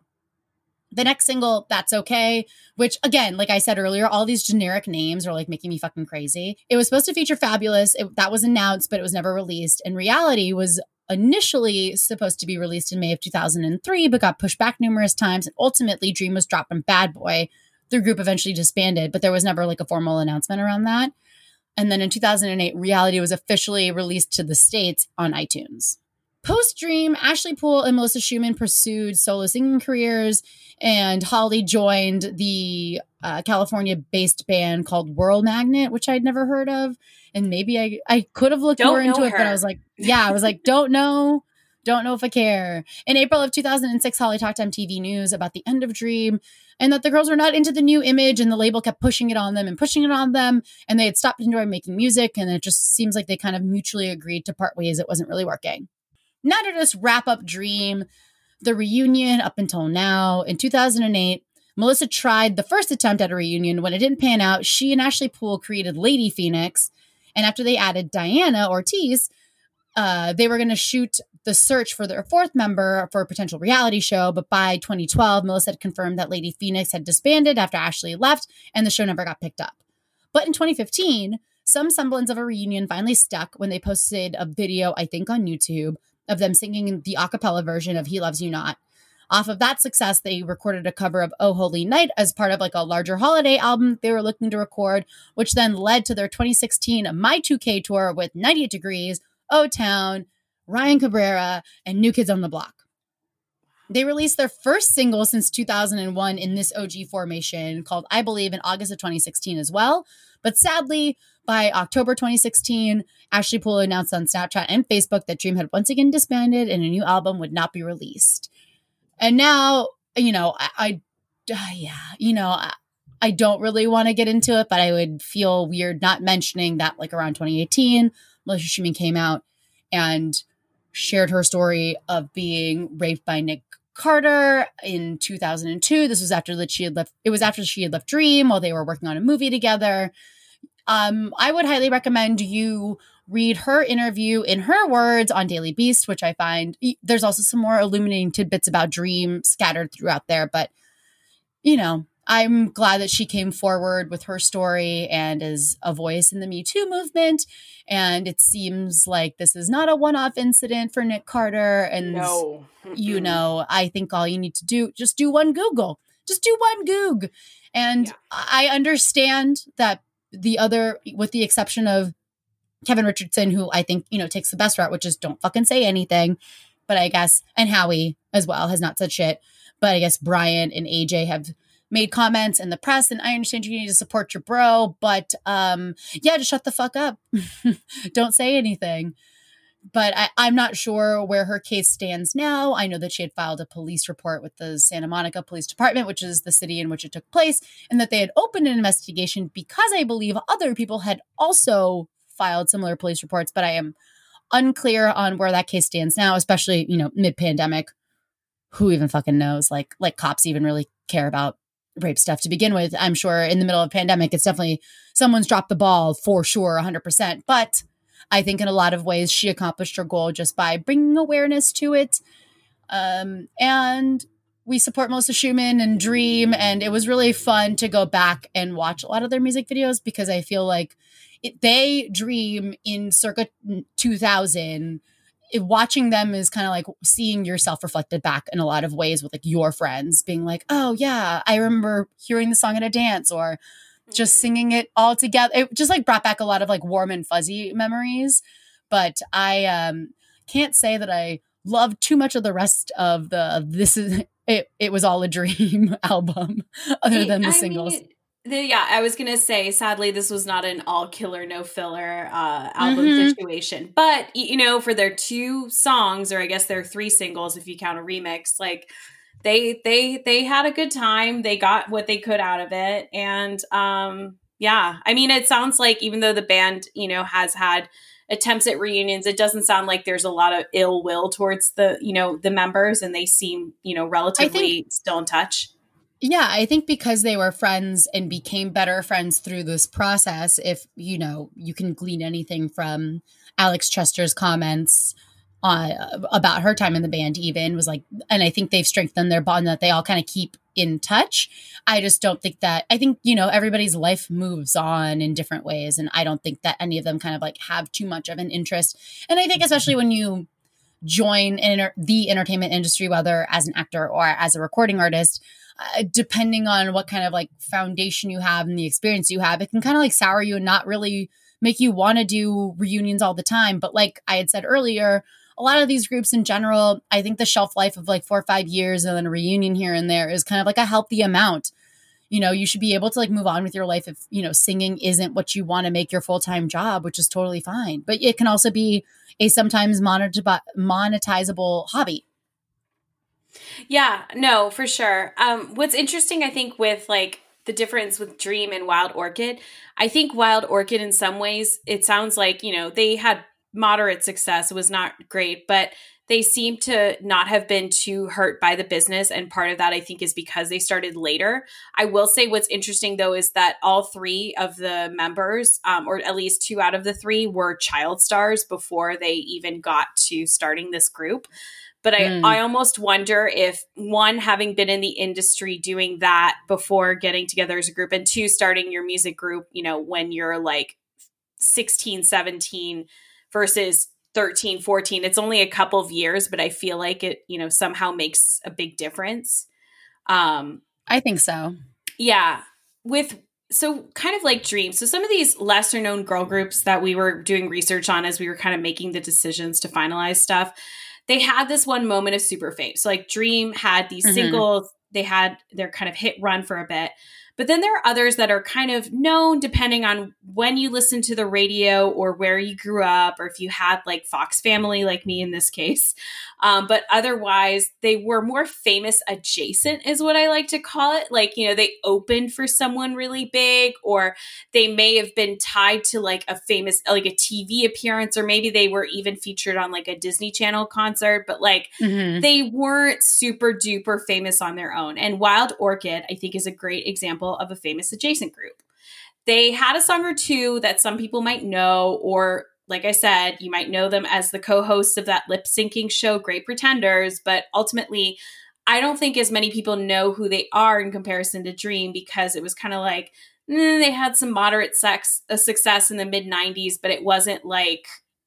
The next single, That's Okay, which again, like I said earlier, all these generic names are like making me fucking crazy. It was supposed to feature Fabulous. It, that was announced, but it was never released. And Reality was initially supposed to be released in May of two thousand three, but got pushed back numerous times. And ultimately, Dream was dropped from Bad Boy. The group eventually disbanded, but there was never like a formal announcement around that. And then in two thousand eight, Reality was officially released to the States on iTunes. Post-Dream, Ashley Poole and Melissa Schumann pursued solo singing careers, and Holly joined the uh, California-based band called World Magnet, which I'd never heard of. And maybe I, I could have looked Don't more into know it, her. but I was like, yeah, I was like, don't know. Don't know if I care. In April of two thousand six, Holly talked to M T V News about the end of Dream and that the girls were not into the new image, and the label kept pushing it on them and pushing it on them, and they had stopped enjoying making music, and it just seems like they kind of mutually agreed to part ways. It wasn't really working. Now to just wrap up Dream, the reunion up until now. In two thousand eight, Melissa tried the first attempt at a reunion. When it didn't pan out, she and Ashley Poole created Lady Phoenix. And after they added Diana Ortiz, uh, they were going to shoot the search for their fourth member for a potential reality show. But by twenty twelve, Melissa had confirmed that Lady Phoenix had disbanded after Ashley left, and the show never got picked up. But in twenty fifteen, some semblance of a reunion finally stuck when they posted a video, I think on YouTube, of them singing the a cappella version of He Loves You Not. Off of that success, they recorded a cover of Oh Holy Night as part of like a larger holiday album they were looking to record, which then led to their twenty sixteen My two K tour with ninety-eight Degrees, O-Town, Ryan Cabrera, and New Kids on the Block. They released their first single since two thousand one in this O G formation called I Believe in August of twenty sixteen as well. But sadly, by October twenty sixteen, Ashley Poole announced on Snapchat and Facebook that Dream had once again disbanded and a new album would not be released. And now, you know, I, I uh, yeah, you know, I, I don't really want to get into it, but I would feel weird not mentioning that like around twenty eighteen, Melissa Schumann came out and shared her story of being raped by Nick Carter in two thousand two. This was after that she had left. It was after she had left Dream while they were working on a movie together. Um, I would highly recommend you read her interview in her words on Daily Beast, which I find there's also some more illuminating tidbits about Dream scattered throughout there. But, you know, I'm glad that she came forward with her story and is a voice in the Me Too movement. And it seems like this is not a one-off incident for Nick Carter. And, no. you know, I think all you need to do, just do one Google. Just do one Goog. And yeah. I understand that the other, with the exception of Kevin Richardson, who I think, you know, takes the best route, which is don't fucking say anything. But I guess, and Howie as well has not said shit. But I guess Brian and A J have made comments in the press, and I understand you need to support your bro, but um, yeah, just shut the fuck up. Don't say anything. but I, I'm not sure where her case stands now. I know that she had filed a police report with the Santa Monica Police Department, which is the city in which it took place, and that they had opened an investigation because I believe other people had also filed similar police reports, but I am unclear on where that case stands now, especially, you know, mid-pandemic. Who even fucking knows? Like, like cops even really care about rape stuff to begin with. I'm sure in the middle of a pandemic, it's definitely someone's dropped the ball for sure, one hundred percent. But I think in a lot of ways, she accomplished her goal just by bringing awareness to it. Um, and we support Melissa Schumann and Dream. And it was really fun to go back and watch a lot of their music videos because I feel like it, they Dream in circa two thousand. It, watching them is kind of like seeing yourself reflected back in a lot of ways with like your friends being like, oh yeah, I remember hearing the song at a dance or just singing it all together. It just like brought back a lot of like warm and fuzzy memories. But I um, can't say that I loved too much of the rest of the, this is, it, it was all a dream album other than the I singles. Mean- The, yeah, I was going to say, sadly, this was not an all killer, no filler uh, album Mhm. situation. But, y- you know, for their two songs, or I guess their three singles, if you count a remix, like they they they had a good time. They got what they could out of it. And um, yeah, I mean, it sounds like even though the band, you know, has had attempts at reunions, it doesn't sound like there's a lot of ill will towards the, you know, the members, and they seem, you know, relatively think- still in touch. Yeah, I think because they were friends and became better friends through this process, if, you know, you can glean anything from Alex Chester's comments uh, about her time in the band even, was like, and I think they've strengthened their bond that they all kind of keep in touch. I just don't think that, I think, you know, everybody's life moves on in different ways. And I don't think that any of them kind of like have too much of an interest. And I think especially when you join in the entertainment industry, whether as an actor or as a recording artist, Uh, depending on what kind of like foundation you have and the experience you have, it can kind of like sour you and not really make you want to do reunions all the time. But like I had said earlier, a lot of these groups in general, I think the shelf life of like four or five years and then a reunion here and there is kind of like a healthy amount. You know, you should be able to like move on with your life if, you know, singing isn't what you want to make your full-time job, which is totally fine. But it can also be a sometimes monet- monetizable hobby. Yeah, no, for sure. Um, what's interesting, I think, with like the difference with Dream and Wild Orchid, I think Wild Orchid in some ways, it sounds like, you know, they had moderate success. It was not great, but they seem to not have been too hurt by the business. And part of that, I think, is because they started later. I will say what's interesting, though, is that all three of the members, um, or at least two out of the three, were child stars before they even got to starting this group. But I, mm. I almost wonder if, one, having been in the industry doing that before getting together as a group, and two, starting your music group, you know, when you're like sixteen, seventeen versus thirteen, fourteen, it's only a couple of years, but I feel like it, you know, somehow makes a big difference. Um, I think so. Yeah. With, so kind of like Dream. So some of these lesser known girl groups that we were doing research on as we were kind of making the decisions to finalize stuff, they had this one moment of super fame. So like Dream had these mm-hmm. singles, they had their kind of hit run for a bit. But then there are others that are kind of known depending on when you listen to the radio or where you grew up, or if you had like Fox Family, like me in this case. Um, but otherwise, they were more famous adjacent is what I like to call it. Like, you know, they opened for someone really big, or they may have been tied to like a famous, like a T V appearance, or maybe they were even featured on like a Disney Channel concert, but like mm-hmm. they weren't super duper famous on their own. And Wild Orchid, I think, is a great example of a famous adjacent group. They had a song or two that some people might know, or like I said, you might know them as the co-hosts of that lip syncing show, Great Pretenders, but ultimately, I don't think as many people know who they are in comparison to Dream, because it was kind of like, eh, they had some moderate sex, uh, success in the mid nineties, but it wasn't like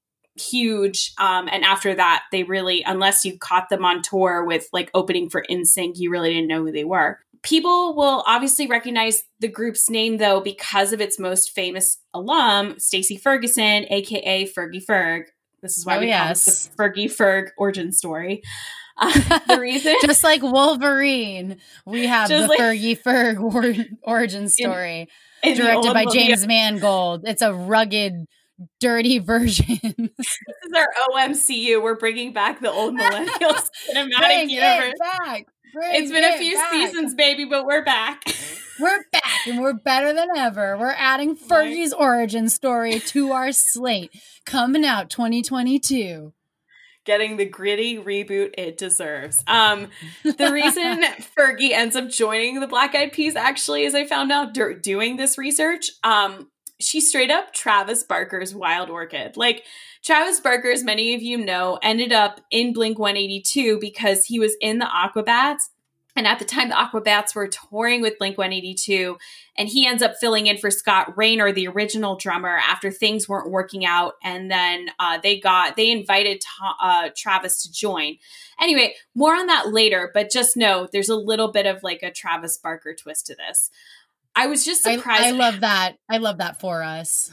huge. Um, and after that, they really, unless you caught them on tour with like opening for N Sync, you really didn't know who they were. People will obviously recognize the group's name, though, because of its most famous alum, Stacey Ferguson, a k a. Fergie Ferg. This is why oh, we yes. call it the Fergie Ferg origin story. Uh, the reason, just like Wolverine, we have just the like, Fergie Ferg or- origin story, in, in directed by James yeah. Mangold. It's a rugged dirty version. This is our O M C U. We're bringing back the old millennials cinematic Bring universe. It back. Bring It's been it a few back. seasons, baby, but we're back. We're back and we're better than ever. We're adding Fergie's origin story to our slate. Coming out twenty twenty-two. Getting the gritty reboot it deserves. Um, the reason Fergie ends up joining the Black Eyed Peas, actually, as I found out dur- doing this research, um, she's straight up Travis Barker's Wild Orchid. Like, Travis Barker, as many of you know, ended up in Blink one eighty-two because he was in the Aquabats. And at the time, the Aquabats were touring with Blink one eighty-two, and he ends up filling in for Scott Raynor, the original drummer, after things weren't working out. And then uh, they got they invited Ta- uh, Travis to join. Anyway, more on that later, but just know there's a little bit of like a Travis Barker twist to this. I was just surprised. I, I love that. I love that for us.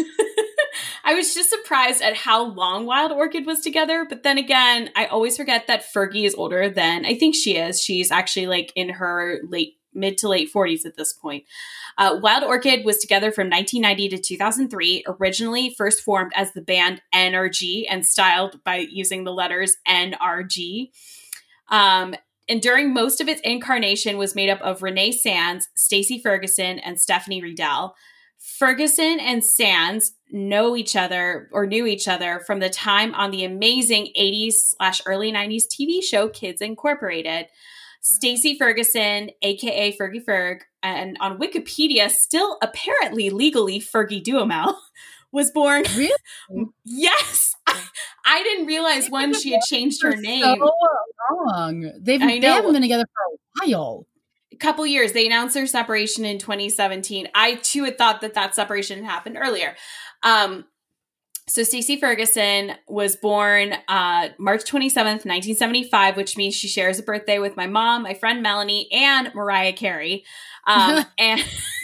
I was just surprised at how long Wild Orchid was together. But then again, I always forget that Fergie is older than I think she is. She's actually like in her late, mid to late forties at this point. Uh, Wild Orchid was together from nineteen ninety to two thousand three, originally first formed as the band N R G and styled by using the letters N R G. Um, and during most of its incarnation was made up of Renee Sands, Stacey Ferguson, and Stephanie Riedel. Ferguson and Sands know each other or knew each other from the time on the amazing eighties slash early nineties T V show Kids Incorporated. Stacey Ferguson, aka Fergie Ferg, and on Wikipedia, still apparently legally Fergie Duhamel, was born. Really? Yes. I, I didn't realize when she had changed her name. So long. They've, I they know. haven't been together for a while. Couple years. They announced their separation in twenty seventeen. I too had thought that that separation had happened earlier. Um, so Stacey Ferguson was born uh, March twenty-seventh, nineteen seventy-five, which means she shares a birthday with my mom, my friend Melanie, and Mariah Carey. Um, and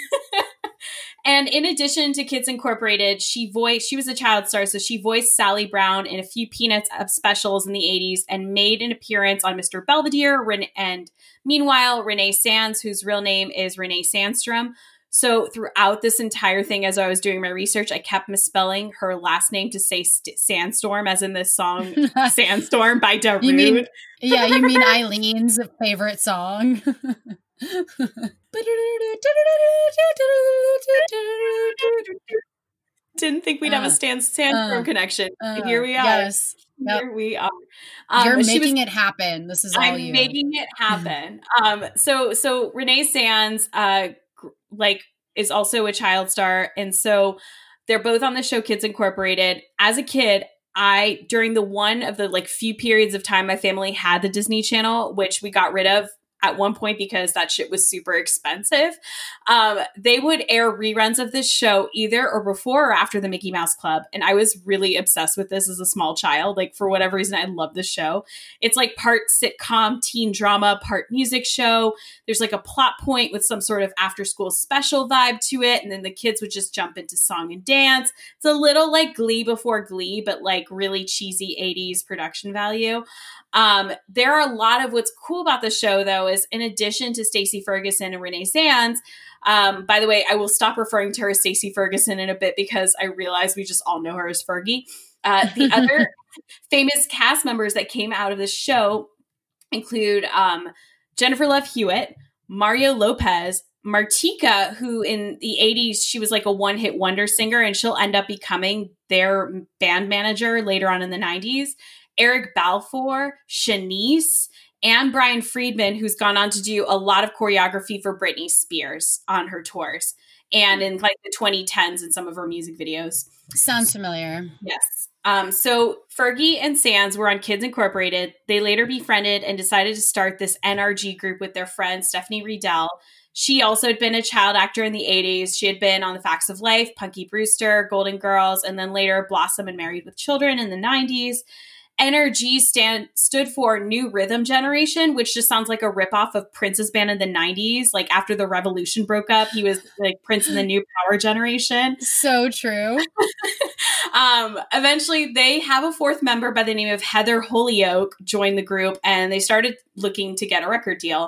and in addition to Kids Incorporated, she voiced, she was a child star, so she voiced Sally Brown in a few Peanuts specials in the eighties and made an appearance on Mister Belvedere. And meanwhile, Renee Sands, whose real name is Renee Sandstrom. So throughout this entire thing, as I was doing my research, I kept misspelling her last name to say st- Sandstorm, as in this song Sandstorm by Darude. You mean, yeah, you mean Eileen's favorite song? Didn't think we'd have a Stan Sandstorm uh, connection. Uh, Here we are. Yes. Yep. Here we are. Um, You're was, making it happen. This is all I'm you. making it happen. um, so so Renee Sands, uh, like, is also a child star, and so they're both on the show Kids Incorporated. As a kid, I during the one of the like few periods of time my family had the Disney Channel, which we got rid of at one point because that shit was super expensive. Um, they would air reruns of this show either or before or after the Mickey Mouse Club. And I was really obsessed with this as a small child. Like, for whatever reason, I love this show. It's like part sitcom, teen drama, part music show. There's like a plot point with some sort of after school special vibe to it. And then the kids would just jump into song and dance. It's a little like Glee before Glee, but like really cheesy eighties production value. Um, there are a lot of what's cool about the show, though, is in addition to Stacey Ferguson and Renee Sands, um, by the way, I will stop referring to her as Stacey Ferguson in a bit because I realize we just all know her as Fergie. Uh, the other famous cast members that came out of the show include um, Jennifer Love Hewitt, Mario Lopez, Martika, who in the eighties, she was like a one-hit wonder singer, and she'll end up becoming their band manager later on in the nineties. Eric Balfour, Shanice, and Brian Friedman, who's gone on to do a lot of choreography for Britney Spears on her tours and in like the twenty tens in some of her music videos. Sounds familiar. Yes. Um, so Fergie and Sands were on Kids Incorporated. They later befriended and decided to start this N R G group with their friend Stephanie Riedel. She also had been a child actor in the eighties. She had been on The Facts of Life, Punky Brewster, Golden Girls, and then later Blossom and Married with Children in the nineties. N R G stand, stood for New Rhythm Generation, which just sounds like a ripoff of Prince's band in the nineties. Like after the Revolution broke up, he was like Prince in the New Power Generation. So true. um, eventually, they have a fourth member by the name of Heather Holyoke join the group, and they started looking to get a record deal.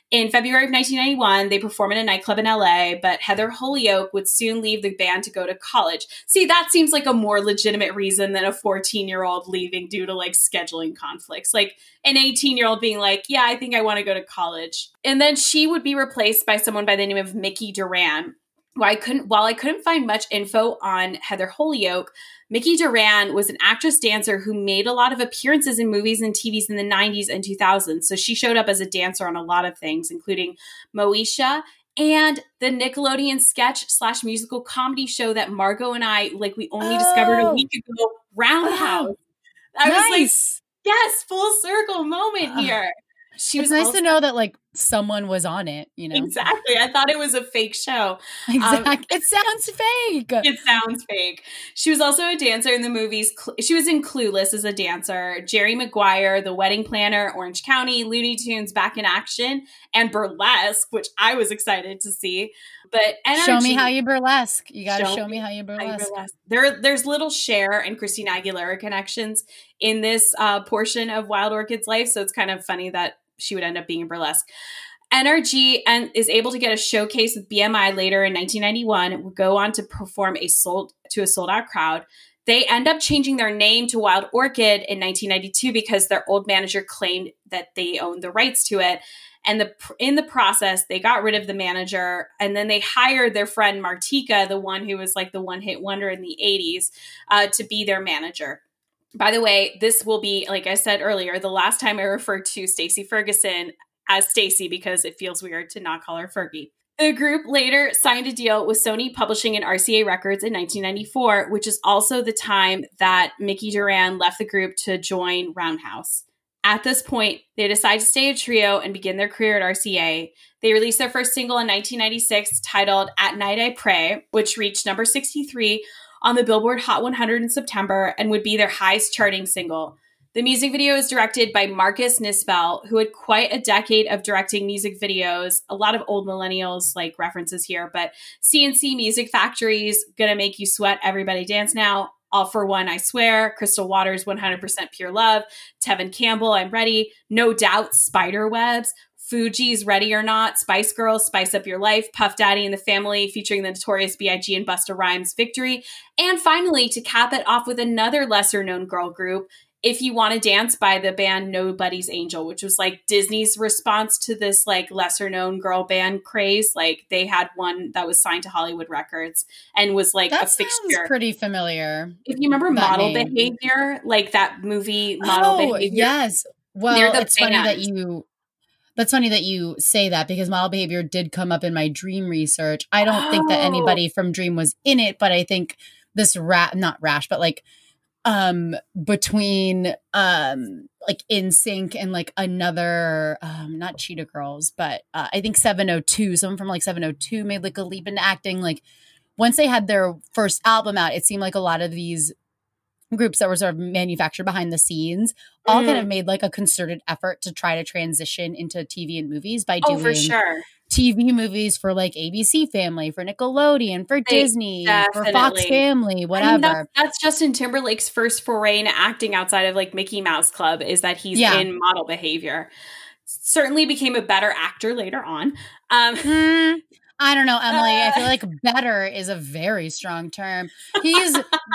In February of nineteen ninety-one, they perform in a nightclub in L A, but Heather Holyoke would soon leave the band to go to college. See, that seems like a more legitimate reason than a fourteen-year-old leaving due to like scheduling conflicts. Like an eighteen-year-old being like, yeah, I think I want to go to college. And then she would be replaced by someone by the name of Mickey Duran. While I couldn't, while I couldn't find much info on Heather Holyoke, Mickey Duran was an actress dancer who made a lot of appearances in movies and T Vs in the nineties and two thousands. So she showed up as a dancer on a lot of things, including Moesha and the Nickelodeon sketch slash musical comedy show that Margot and I, like, we only oh. discovered a week ago, Roundhouse. I nice. was like, yes, full circle moment here. She it's was nice also- to know that like someone was on it, you know? Exactly. I thought it was a fake show. Exactly. Um, it sounds fake. It sounds fake. She was also a dancer in the movies. She was in Clueless as a dancer, Jerry Maguire, The Wedding Planner, Orange County, Looney Tunes, Back in Action, and Burlesque, which I was excited to see. But energy, show me how you burlesque. You got to show, show me how you burlesque. How you burlesque. There, there's little Cher and Christina Aguilera connections in this uh, portion of Wild Orchid's life, so it's kind of funny that she would end up being in Burlesque. N R G and is able to get a showcase with B M I later in nineteen ninety-one. It would go on to perform a sold to a sold out crowd. They end up changing their name to Wild Orchid in nineteen ninety-two because their old manager claimed that they owned the rights to it. And the in the process, they got rid of the manager, and then they hired their friend Martika, the one who was like the one hit wonder in the eighties, uh, to be their manager. By the way, this will be, like I said earlier, the last time I refer to Stacey Ferguson as Stacey because it feels weird to not call her Fergie. The group later signed a deal with Sony Publishing and R C A Records in nineteen ninety-four, which is also the time that Mickey Duran left the group to join Roundhouse. At this point, they decide to stay a trio and begin their career at R C A. They released their first single in nineteen ninety-six titled At Night I Pray, which reached number sixty-three on the Billboard Hot one hundred in September and would be their highest charting single. The music video is directed by Marcus Nispel, who had quite a decade of directing music videos. A lot of old millennials like references here, but C and C Music Factory's Gonna Make You Sweat, Everybody Dance Now, All for One, I Swear, Crystal Waters, one hundred percent Pure Love, Tevin Campbell, I'm Ready, No Doubt, Spiderwebs, Fugees, Ready or Not, Spice Girls, Spice Up Your Life, Puff Daddy and the Family featuring the Notorious B I G and Busta Rhymes, Victory, and finally, to cap it off with another lesser-known girl group, If You Want to Dance by the band Nobody's Angel, which was like Disney's response to this like lesser-known girl band craze. Like they had one that was signed to Hollywood Records and was like that a fixture. Sounds pretty familiar. If you remember Model name. Behavior, like that movie Model oh, Behavior. yes. Well, it's band. funny that you... That's funny that you say that because Model Behavior did come up in my Dream research. I don't oh. think that anybody from Dream was in it, but I think this rat, not rash, but like um, between um, like N Sync and like another, um, not Cheetah Girls, but uh, I think seven oh two, someone from like seven oh two made like a leap into acting. Like once they had their first album out, it seemed like a lot of these groups that were sort of manufactured behind the scenes all mm. kind of made like a concerted effort to try to transition into T V and movies by oh, doing for sure. T V movies for like A B C Family, for Nickelodeon, for they, Disney, definitely. for Fox Family, whatever. I mean, that's, that's Justin Timberlake's first foray into acting outside of like Mickey Mouse Club is that he's yeah. in Model Behavior. Certainly became a better actor later on. Um, mm. I don't know, Emily. Uh, I feel like better is a very strong term. He's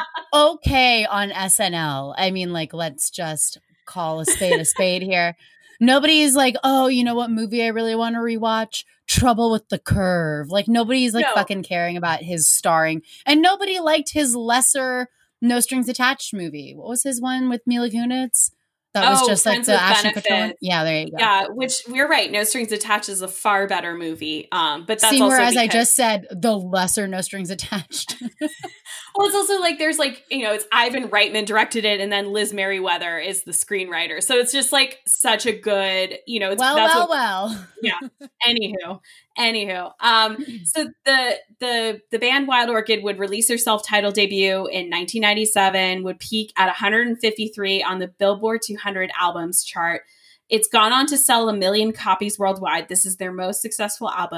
okay on S N L. I mean, like, let's just call a spade a spade here. Nobody's like, oh, you know what movie I really want to rewatch? Trouble with the Curve. Like, nobody's like no. fucking caring about his starring. And nobody liked his lesser No Strings Attached movie. What was his one with Mila Kunis? That was oh, just like the Ashton Kutcher one. Yeah, there you go. Yeah, which we're right. No Strings Attached is a far better movie. Um, but that's See, also whereas because- I just said the lesser No Strings Attached. Well, it's also like there's like, you know, it's Ivan Reitman directed it and then Liz Merriweather is the screenwriter. So it's just like such a good, you know, it's well, that's well, what, well. Yeah. Anywho, anywho. Um, so the the the band Wild Orchid would release their self-titled debut in nineteen ninety-seven, would peak at one hundred fifty-three on the Billboard two hundred albums chart. It's gone on to sell a million copies worldwide. This is their most successful album.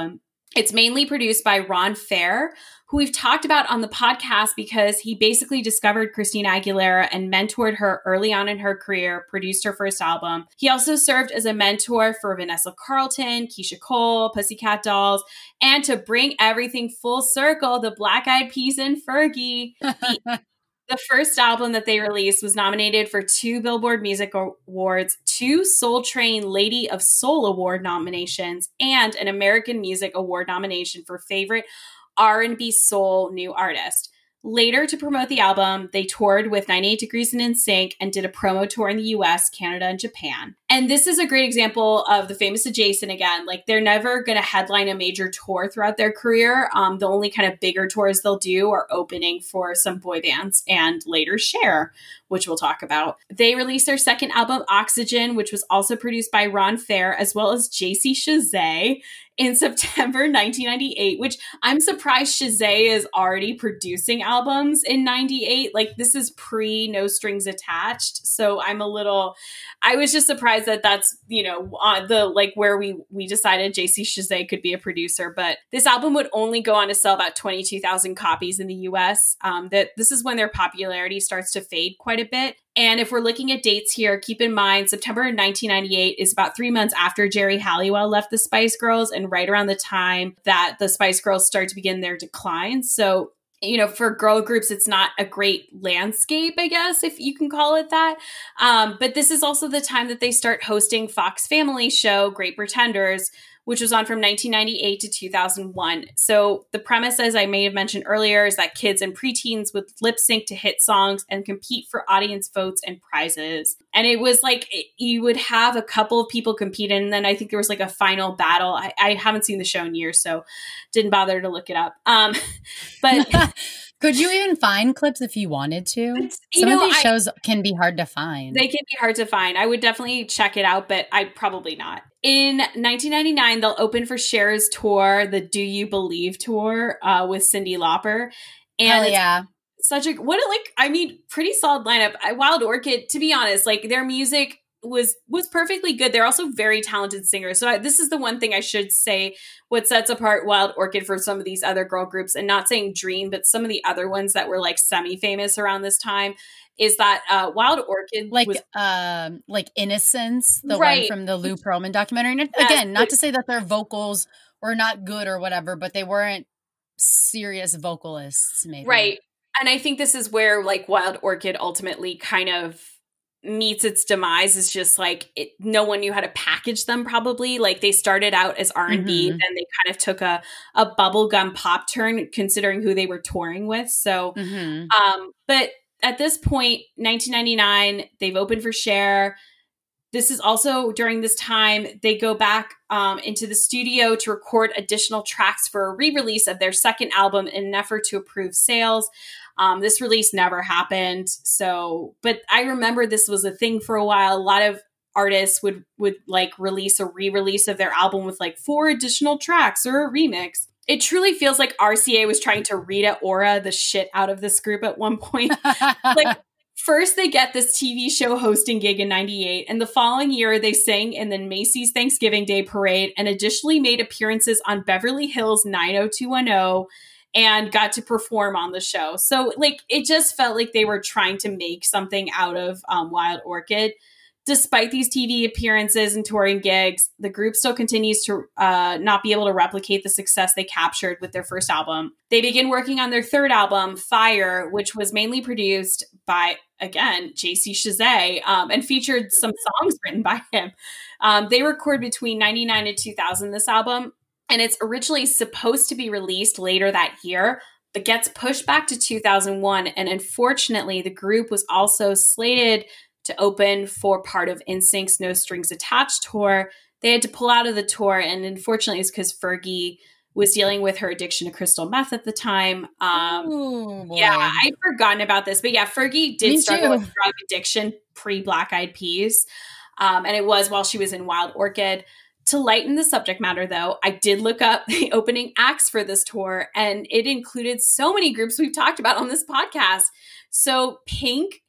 It's mainly produced by Ron Fair, who we've talked about on the podcast because he basically discovered Christina Aguilera and mentored her early on in her career, produced her first album. He also served as a mentor for Vanessa Carlton, Keisha Cole, Pussycat Dolls, and to bring everything full circle, the Black Eyed Peas and Fergie. The The first album that they released was nominated for two Billboard Music Awards, two Soul Train Lady of Soul Award nominations, and an American Music Award nomination for Favorite R and B Soul New Artist. Later, to promote the album, they toured with ninety-eight Degrees and NSYNC and did a promo tour in the U S, Canada, and Japan. And this is a great example of the famous adjacent again. Like, they're never going to headline a major tour throughout their career. Um, the only kind of bigger tours they'll do are opening for some boy bands and later Cher, which we'll talk about. They released their second album, Oxygen, which was also produced by Ron Fair, as well as J C Chasez, in September nineteen ninety-eight, which I'm surprised Chasez is already producing albums in ninety-eight. Like, this is pre No Strings Attached. So I'm a little, I was just surprised that that's, you know, on the, like, where we, we decided J C Chasez could be a producer. But this album would only go on to sell about twenty-two thousand copies in the U S. Um, that this is when their popularity starts to fade quite a bit. And if we're looking at dates here, keep in mind, September nineteen ninety-eight is about three months after Jerry Halliwell left the Spice Girls and right around the time that the Spice Girls start to begin their decline. So, you know, for girl groups, it's not a great landscape, I guess, if you can call it that. Um, but this is also the time that they start hosting Fox Family show, Great Pretenders, which was on from nineteen ninety-eight to two thousand one. So the premise, as I may have mentioned earlier, is that kids and preteens would lip sync to hit songs and compete for audience votes and prizes. And it was like, you would have a couple of people compete, and then I think there was like a final battle. I, I haven't seen the show in years, so didn't bother to look it up. Um, but could you even find clips if you wanted to? You Some know, of these I, shows can be hard to find. They can be hard to find. I would definitely check it out, but I probably not. In nineteen ninety-nine, they'll open for Cher's tour, the Do You Believe tour, uh, with Cyndi Lauper. And Hell yeah. Such a, what a, like, I mean, pretty solid lineup. I, Wild Orchid, to be honest, like, their music was was perfectly good. They're also very talented singers. So I, this is the one thing I should say, what sets apart Wild Orchid from some of these other girl groups, and not saying Dream, but some of the other ones that were like semi-famous around this time, is that uh, Wild Orchid like was, um like Innocence, the right. one from the Lou Pearlman documentary. And Yes, again, not but, to say that their vocals were not good or whatever, but they weren't serious vocalists, maybe. Right. And I think this is where like Wild Orchid ultimately kind of meets its demise. Is just like it, no one knew how to package them, probably. Like, they started out as R and B, Mm-hmm. then they kind of took a, a bubblegum pop turn considering who they were touring with. So, Mm-hmm. um, but at this point, nineteen ninety-nine, they've opened for Cher. This is also during this time, they go back um, into the studio to record additional tracks for a re-release of their second album in an effort to improve sales. Um, this release never happened. So, but I remember this was a thing for a while. A lot of artists would, would like release a re-release of their album with like four additional tracks or a remix. It truly feels like R C A was trying to Rita Ora the shit out of this group at one point. Like, first they get this T V show hosting gig in ninety-eight, and the following year they sang in the Macy's Thanksgiving Day Parade and additionally made appearances on Beverly Hills nine oh two one oh and got to perform on the show. So, like, it just felt like they were trying to make something out of um, Wild Orchid. Despite these T V appearances and touring gigs, the group still continues to uh, not be able to replicate the success they captured with their first album. They begin working on their third album, Fire, which was mainly produced by, again, J C Chasez, um, and featured some songs written by him. Um, they recorded between ninety-nine and two thousand this album, and it's originally supposed to be released later that year, but gets pushed back to two thousand one. And unfortunately, the group was also slated to open for part of N Sync's No Strings Attached tour. They had to pull out of the tour, and unfortunately it's because Fergie was dealing with her addiction to crystal meth at the time. Um, Ooh, yeah, I'd forgotten about this, but yeah, Fergie did Me struggle too. with drug addiction pre-Black Eyed Peas, um, and it was while she was in Wild Orchid. To lighten the subject matter, though, I did look up the opening acts for this tour, and it included so many groups we've talked about on this podcast. So Pink,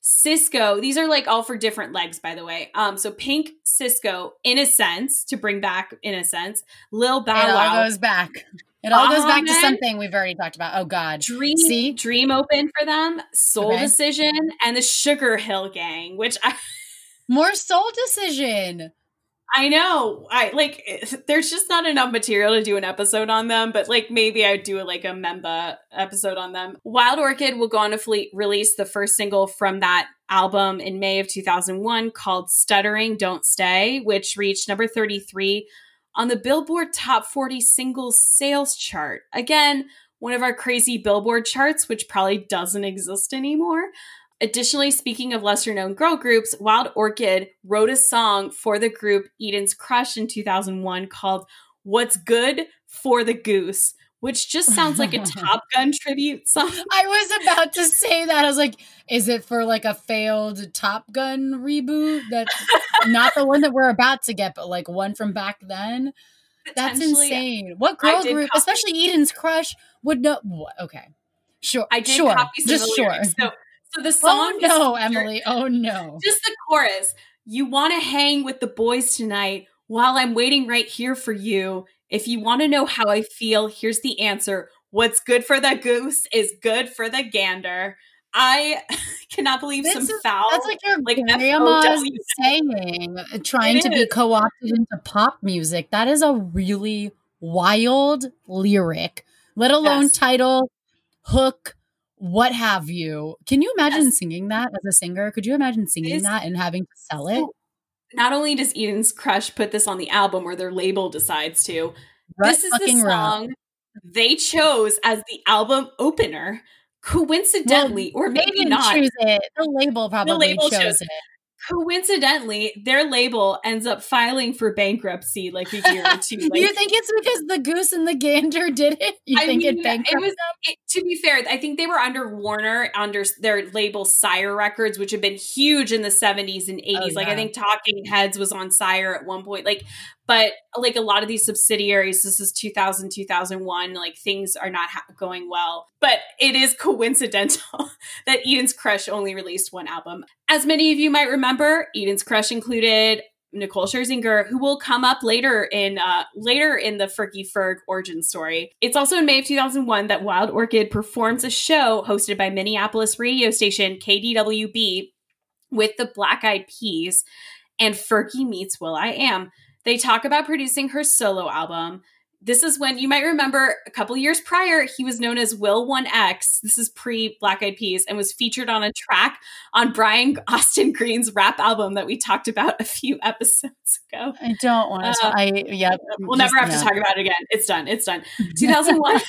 Cisco, these are like all for different legs, by the way. Um, so Pink, Cisco, Innocence, to bring back Innocence, Lil Bow It all Wow. goes back. It all goes back to Baha Men, something we've already talked about. Oh, God. Dream, See? Dream Open for them, Soul Okay. Decision, and the Sugar Hill Gang, which I... More Soul Decision. I know. I like there's just not enough material to do an episode on them, but like maybe I'd do a, like a Memba episode on them. Wild Orchid will go on to fle- release the first single from that album in May of two thousand one called Stuttering Don't Stay, which reached number thirty-three on the Billboard Top forty Singles Sales chart. Again, one of our crazy Billboard charts, which probably doesn't exist anymore. Additionally, speaking of lesser-known girl groups, Wild Orchid wrote a song for the group Eden's Crush in two thousand one called What's Good for the Goose, which just sounds like a Top Gun tribute song. I was about to say that. I was like, is it for like a failed Top Gun reboot? That's not the one that we're about to get, but like one from back then? That's insane. What girl group, copy- especially Eden's Crush, would know? Okay. Sure. I did sure. copy some Just sure. So, so the song Oh no, is Emily. Oh no. Just the chorus. You want to hang with the boys tonight while I'm waiting right here for you. If you want to know how I feel, here's the answer. What's good for the goose is good for the gander. I cannot believe this some is, foul. That's like your like grandma's saying, trying it to is. be co-opted into pop music. That is a really wild lyric, let alone yes. title, hook, what have you. Can you imagine yes. singing that as a singer? Could you imagine singing this, that and having to sell it? Not only does Eden's Crush put this on the album or their label decides to, Rut this is the song rock. They chose as the album opener. Coincidentally, well, or maybe not. Choose it. The label probably the label chose, chose it. Coincidentally, their label ends up filing for bankruptcy like a year or two later. You think it's because the goose and the gander did it? You I think mean, it bankrupted it was, it, to be fair, I think they were under Warner, under their label Sire Records, which had been huge in the seventies and eighties. Oh, like, yeah. I think Talking Heads was on Sire at one point. Like, but like a lot of these subsidiaries, this is two thousand, two thousand one, like things are not ha- going well. But it is coincidental that Eden's Crush only released one album. As many of you might remember, Eden's Crush included Nicole Scherzinger, who will come up later in uh, later in the Fergie Ferg origin story. It's also in May of two thousand one that Wild Orchid performs a show hosted by Minneapolis radio station K D W B with the Black Eyed Peas, and Fergie meets will.i.am. They talk about producing her solo album. This is when, you might remember, a couple years prior, he was known as Will one X. This is pre-Black Eyed Peas, and was featured on a track on Brian Austin Green's rap album that we talked about a few episodes ago. I don't want to. Uh, I yeah. We'll just, never have yeah. to talk about it again. It's done. It's done. two thousand one.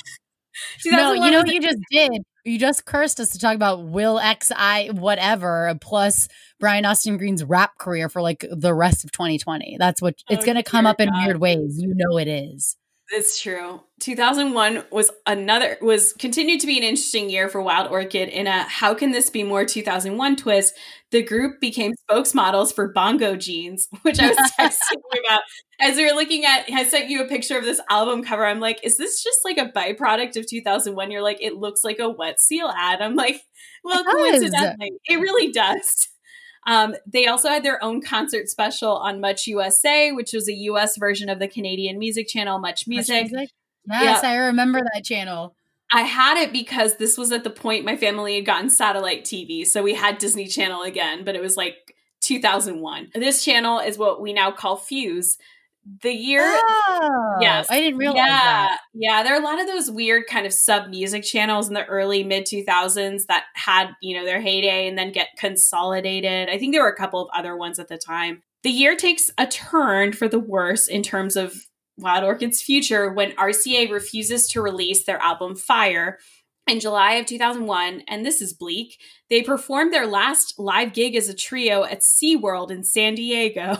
No, you know what you just did? You just cursed us to talk about Will X I whatever plus Brian Austin Green's rap career for like the rest of twenty twenty. That's what it's oh, going to come up in God. weird ways. You know it is. It's true. two thousand one was another, was continued to be an interesting year for Wild Orchid in a how can this be more two thousand one twist. The group became spokesmodels for Bongo Jeans, which I was texting you about. As we were looking at, I sent you a picture of this album cover. I'm like, is this just like a byproduct of two thousand one? You're like, it looks like a Wet Seal ad. I'm like, well, it coincidentally, does. It really does. Um, they also had their own concert special on Much U S A, which was a U S version of the Canadian music channel, Much Music. Much Music? Yes, yeah. I remember that channel. I had it because this was at the point my family had gotten satellite T V. So we had Disney Channel again, but it was like two thousand one. This channel is what we now call Fuse. The year, oh, yes, I didn't realize yeah, that. Yeah, there are a lot of those weird kind of sub music channels in the early mid two thousands that had, you know, their heyday and then get consolidated. I think there were a couple of other ones at the time. The year takes a turn for the worse in terms of Wild Orchid's future when R C A refuses to release their album Fire in July of two thousand one, and this is bleak. They performed their last live gig as a trio at SeaWorld in San Diego.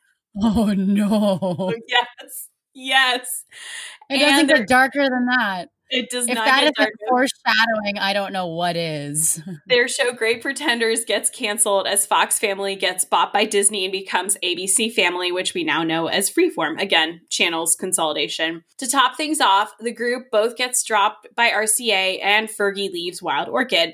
Oh, no. Yes. Yes. It doesn't get darker than that. It does if not that get is darker. Foreshadowing, I don't know what is. Their show Great Pretenders gets canceled as Fox Family gets bought by Disney and becomes A B C Family, which we now know as Freeform. Again, channels consolidation. To top things off, the group both gets dropped by R C A and Fergie leaves Wild Orchid.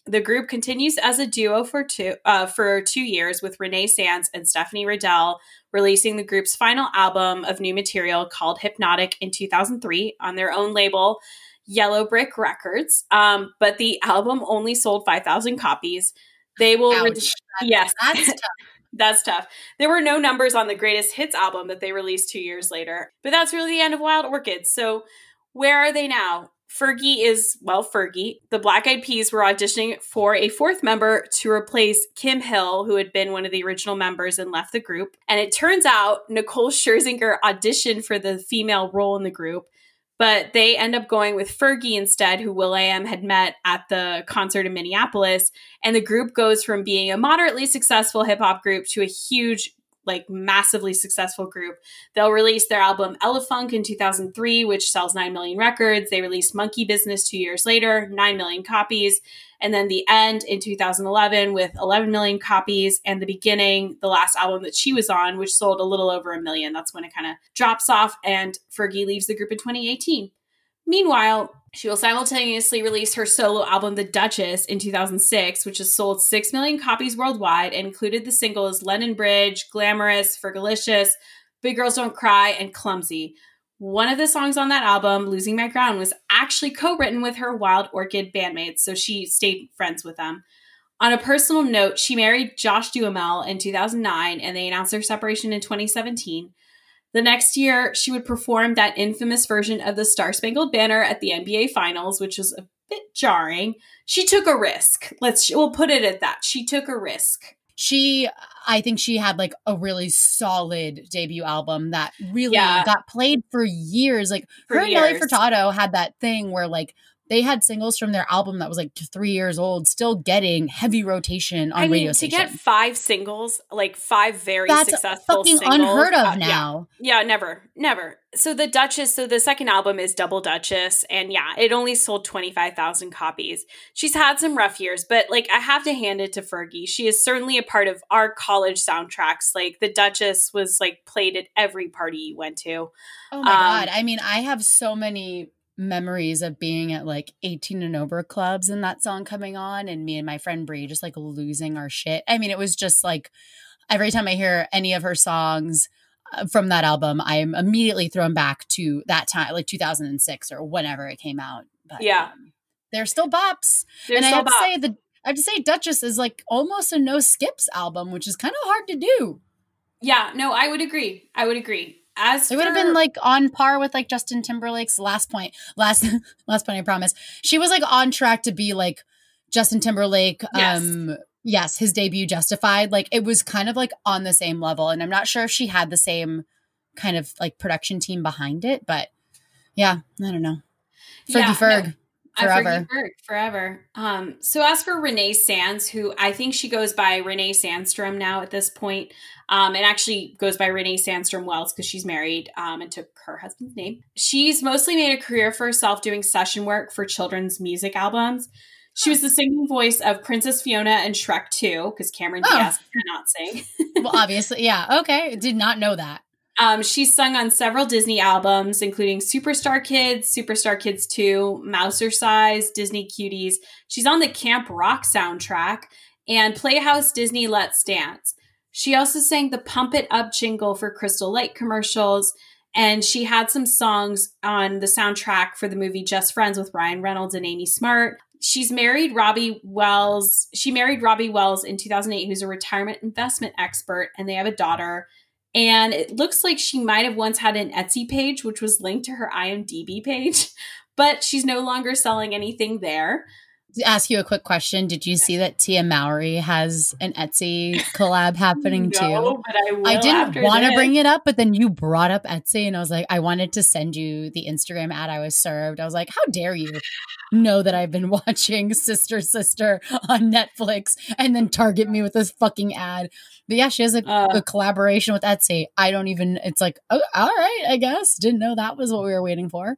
The group continues as a duo for two uh, for two years with Renee Sands and Stephanie Riddell, releasing the group's final album of new material called Hypnotic in two thousand three on their own label, Yellow Brick Records. Um, but the album only sold five thousand copies. They will, re- Ouch. yes, That's tough. That's tough. There were no numbers on the Greatest Hits album that they released two years later. But that's really the end of Wild Orchids. So where are they now? Fergie is, well, Fergie. The Black Eyed Peas were auditioning for a fourth member to replace Kim Hill, who had been one of the original members and left the group. And it turns out Nicole Scherzinger auditioned for the female role in the group, but they end up going with Fergie instead, who will.i.am had met at the concert in Minneapolis. And the group goes from being a moderately successful hip-hop group to a huge, like massively successful group. They'll release their album Elefunk in two thousand three, which sells nine million records. They released Monkey Business two years later, nine million copies. And then The End in two thousand eleven with eleven million copies. And The Beginning, the last album that she was on, which sold a little over a million. That's when it kind of drops off and Fergie leaves the group in twenty eighteen. Meanwhile, she will simultaneously release her solo album, The Duchess, in two thousand six, which has sold six million copies worldwide and included the singles London Bridge, Glamorous, Fergalicious, Big Girls Don't Cry, and Clumsy. One of the songs on that album, Losing My Ground, was actually co-written with her Wild Orchid bandmates, so she stayed friends with them. On a personal note, she married Josh Duhamel in two thousand nine, and they announced their separation in twenty seventeen. The next year, she would perform that infamous version of the Star Spangled Banner at the N B A Finals, which was a bit jarring. She took a risk. Let's, we'll put it at that. She took a risk. She, I think she had like a really solid debut album that really Yeah. got played for years. Like For her and Nelly years. Furtado had that thing where like they had singles from their album that was like three years old, still getting heavy rotation on I mean, radio to stations. get five singles, like five very That's successful fucking singles, unheard of uh, now. Yeah. yeah, never, never. So the Duchess, so the second album is Double Duchess, and yeah, it only sold twenty-five thousand copies. She's had some rough years, but like I have to hand it to Fergie. She is certainly a part of our college soundtracks. Like the Duchess was like played at every party you went to. Oh my Um, God. I mean, I have so many memories of being at like eighteen and over clubs and that song coming on and me and my friend Brie just like losing our shit. I mean, it was just like every time I hear any of her songs uh, from that album, I am immediately thrown back to that time, like two thousand six or whenever it came out. But Yeah. um, they're still bops. There's and I still have to bop. say the I have to say Duchess is like almost a no skips album, which is kind of hard to do. Yeah, no, I would agree. I would agree. As It would have for- been like on par with like Justin Timberlake's last point. Last last point, I promise. She was like on track to be like Justin Timberlake. Yes. Um, yes, his debut Justified. Like it was kind of like on the same level. And I'm not sure if she had the same kind of like production team behind it, but yeah, I don't know. Fergie Yeah, Ferg. no. Forever. I Fergie Ferg, forever. Um, so as for Renee Sands, who I think she goes by Renee Sandstrom now at this point, um, and actually goes by Renee Sandstrom Wells because she's married um, and took her husband's name. She's mostly made a career for herself doing session work for children's music albums. She was the singing voice of Princess Fiona and Shrek two because Cameron Oh. Diaz cannot sing. Well, obviously, yeah. Okay. Did not know that. Um, she's sung on several Disney albums, including Superstar Kids, Superstar Kids two, Mousercise, Disney Cuties. She's on the Camp Rock soundtrack and Playhouse Disney Let's Dance. She also sang the Pump It Up jingle for Crystal Light commercials, and she had some songs on the soundtrack for the movie Just Friends with Ryan Reynolds and Amy Smart. She's married Robbie Wells. She married Robbie Wells in two thousand eight, who's a retirement investment expert, and they have a daughter. And it looks like she might have once had an Etsy page, which was linked to her I M D B page, but she's no longer selling anything there. To ask you a quick question. Did you see that Tia Mowry has an Etsy collab happening too? No, but I will I didn't after want to this. bring it up, but then you brought up Etsy and I was like, I wanted to send you the Instagram ad I was served. I was like, how dare you know that I've been watching Sister Sister on Netflix and then target me with this fucking ad. But yeah, she has a, Uh. a collaboration with Etsy. I don't even, it's like, oh, all right, I guess. Didn't know that was what we were waiting for.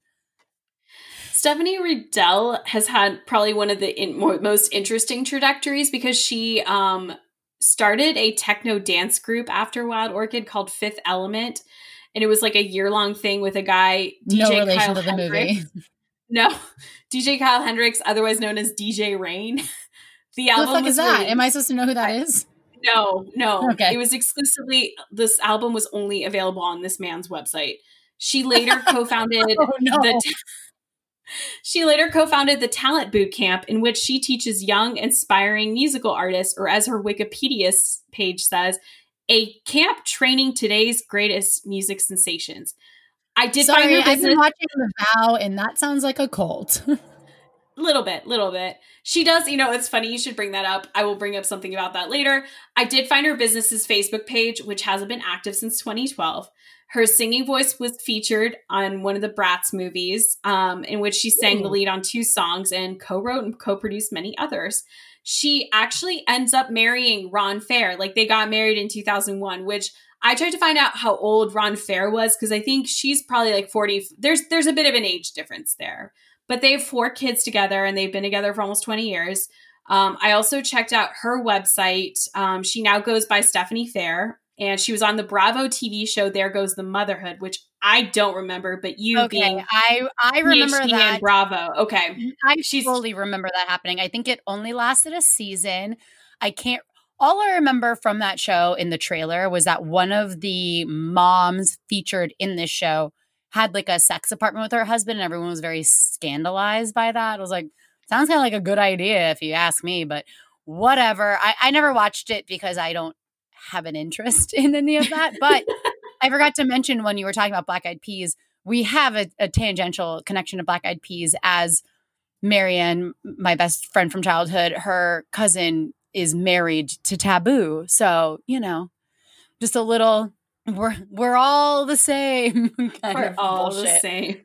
Stephanie Riddell has had probably one of the in, more, most interesting trajectories because she um, started a techno dance group after Wild Orchid called Fifth Element. And it was like a year-long thing with a guy, D J No relation Kyle to the Hendricks. movie. No, D J Kyle Hendricks, otherwise known as D J Rain. The Who the album fuck was is that? released- Am I supposed to know who that I- is? No, no. Okay. It was exclusively, this album was only available on this man's website. She later co-founded Oh, no. the t- She later co-founded the Talent Boot Camp, in which she teaches young, aspiring musical artists, or as her Wikipedia s- page says, a camp training today's greatest music sensations. I did Sorry, find her I've business been watching The Vow, and that sounds like a cult. little bit, little bit. She does, you know, it's funny you should bring that up. I will bring up something about that later. I did find her business's Facebook page, which hasn't been active since twenty twelve. Her singing voice was featured on one of the Bratz movies, um, in which she sang Ooh. the lead on two songs and co-wrote and co-produced many others. She actually ends up marrying Ron Fair. Like, they got married in two thousand one, which I tried to find out how old Ron Fair was, because I think she's probably like forty. There's there's a bit of an age difference there. But they have four kids together, and they've been together for almost twenty years. Um, I also checked out her website. Um, she now goes by Stephanie Fair, and she was on the Bravo T V show There Goes the Motherhood, which I don't remember, but you Okay, being I I remember PhD that. in Bravo. Okay. I She's- fully remember that happening. I think it only lasted a season. I can't. All I remember from that show in the trailer was that one of the moms featured in this show had like a sex apartment with her husband, and everyone was very scandalized by that. I was like, sounds kind of like a good idea if you ask me, but whatever. I, I never watched it because I don't have an interest in any of that. But I forgot to mention when you were talking about Black Eyed Peas, we have a, a tangential connection to Black Eyed Peas, as Marianne, my best friend from childhood, her cousin is married to Taboo. So, you know, just a little, we're we're all the same kind We're of all bullshit. the same.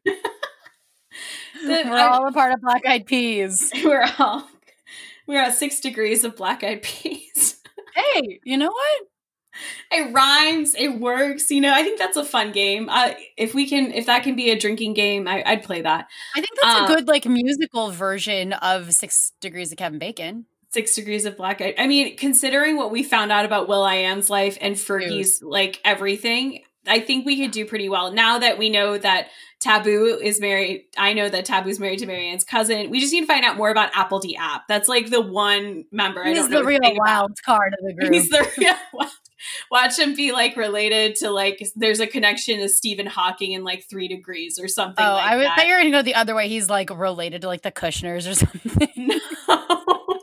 We're The- I- all a part of Black Eyed Peas. we're all we're at six degrees of Black Eyed Peas. Hey, you know what? It rhymes, it works. You know, I think that's a fun game. Uh, if we can, if that can be a drinking game, I, I'd play that. I think that's Uh, a good like musical version of Six Degrees of Kevin Bacon. Six Degrees of Black Eyed. I mean, considering what we found out about Will I Am's life and Fergie's like everything, I think we could do pretty well. Now that we know that Taboo is married, I know that Taboo's married to Marianne's cousin. We just need to find out more about Apple D App. That's like the one member I He's don't know the real anything about. wild card of the group. He's the real wild. Watch him be like related to like there's a connection to Stephen Hawking in like Three Degrees or something. oh, like I was, that. thought you were going to go the other way. He's like related to like the Kushners or something. No.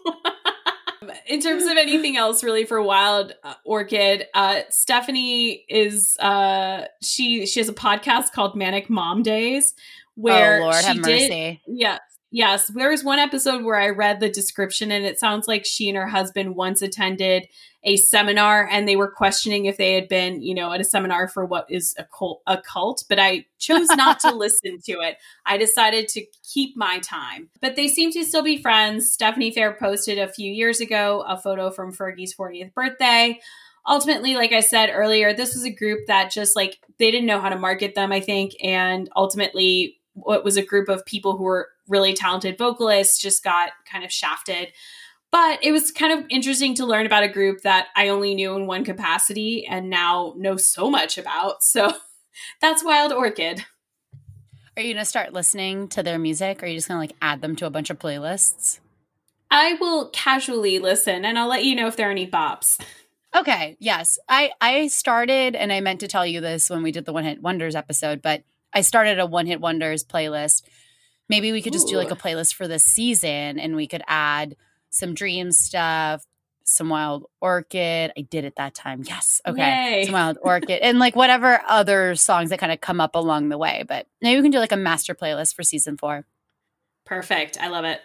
In terms of anything else, really, for Wild uh, Orchid, uh, Stephanie is uh, she she has a podcast called Manic Mom Days, where oh, Lord she have did, mercy. yes, yes. There was one episode where I read the description, and it sounds like she and her husband once attended a seminar, and they were questioning if they had been, you know, at a seminar for what is a cult, a cult. But I chose not to listen to it. I decided to keep my time. But they seem to still be friends. Stephanie Fair posted a few years ago a photo from Fergie's fortieth birthday. Ultimately, like I said earlier, this was a group that just like they didn't know how to market them, I think, and ultimately, what was a group of people who were really talented vocalists just got kind of shafted. But it was kind of interesting to learn about a group that I only knew in one capacity and now know so much about. So that's Wild Orchid. Are you going to start listening to their music, or are you just going to like add them to a bunch of playlists? I will casually listen, and I'll let you know if there are any bops. Okay, yes. I, I started, and I meant to tell you this when we did the One Hit Wonders episode, but I started a One Hit Wonders playlist. Maybe we could just do like a playlist for this season, and we could add some Dream stuff, some Wild Orchid. I did it that time. Yes. Okay. Yay. Some Wild Orchid. And like whatever other songs that kind of come up along the way. But maybe we can do like a master playlist for season four. Perfect. I love it.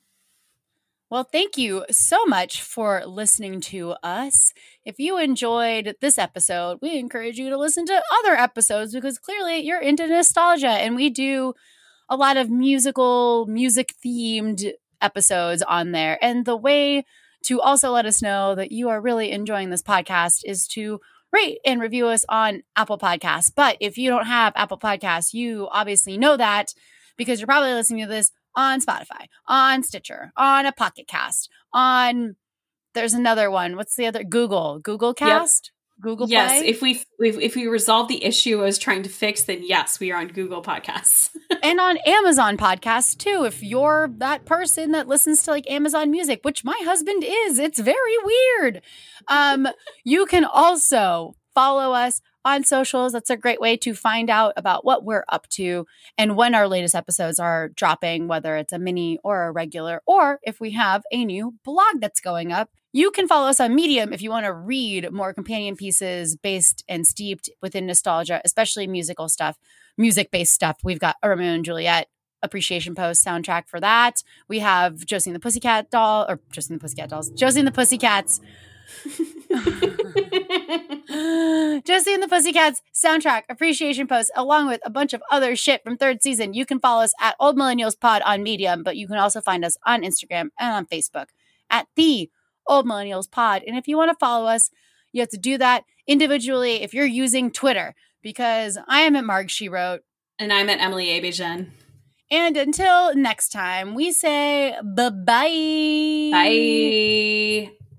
Well, thank you so much for listening to us. If you enjoyed this episode, we encourage you to listen to other episodes because clearly you're into nostalgia, and we do a lot of musical, music themed episodes on there. And the way to also let us know that you are really enjoying this podcast is to rate and review us on Apple Podcasts. But if you don't have Apple Podcasts, you obviously know that because you're probably listening to this on Spotify, on Stitcher, on a Pocket Cast, on there's another one. What's the other? Google, Google Cast. Google yes, Play. if we if, if we resolve the issue I was trying to fix, then yes, we are on Google Podcasts. And on Amazon Podcasts too. If you're that person that listens to like Amazon Music, which my husband is, it's very weird. Um, you can also follow us on socials. That's a great way to find out about what we're up to and when our latest episodes are dropping, whether it's a mini or a regular, or if we have a new blog that's going up. You can follow us on Medium if you want to read more companion pieces based and steeped within nostalgia, especially musical stuff, music-based stuff. We've got a Romeo and Juliet appreciation post soundtrack for that. We have Josie and the Pussycat Doll, or Josie and the Pussycat Dolls, Josie and the Pussycats. Josie and the Pussycats soundtrack appreciation post, along with a bunch of other shit from third season. You can follow us at Old Millennials Pod on Medium, but you can also find us on Instagram and on Facebook at the Old Millennials Pod. And if you want to follow us, you have to do that individually if you're using Twitter, because I am at Marg She Wrote. And I'm at Emily Abijan. And until next time, we say bye-bye. Bye.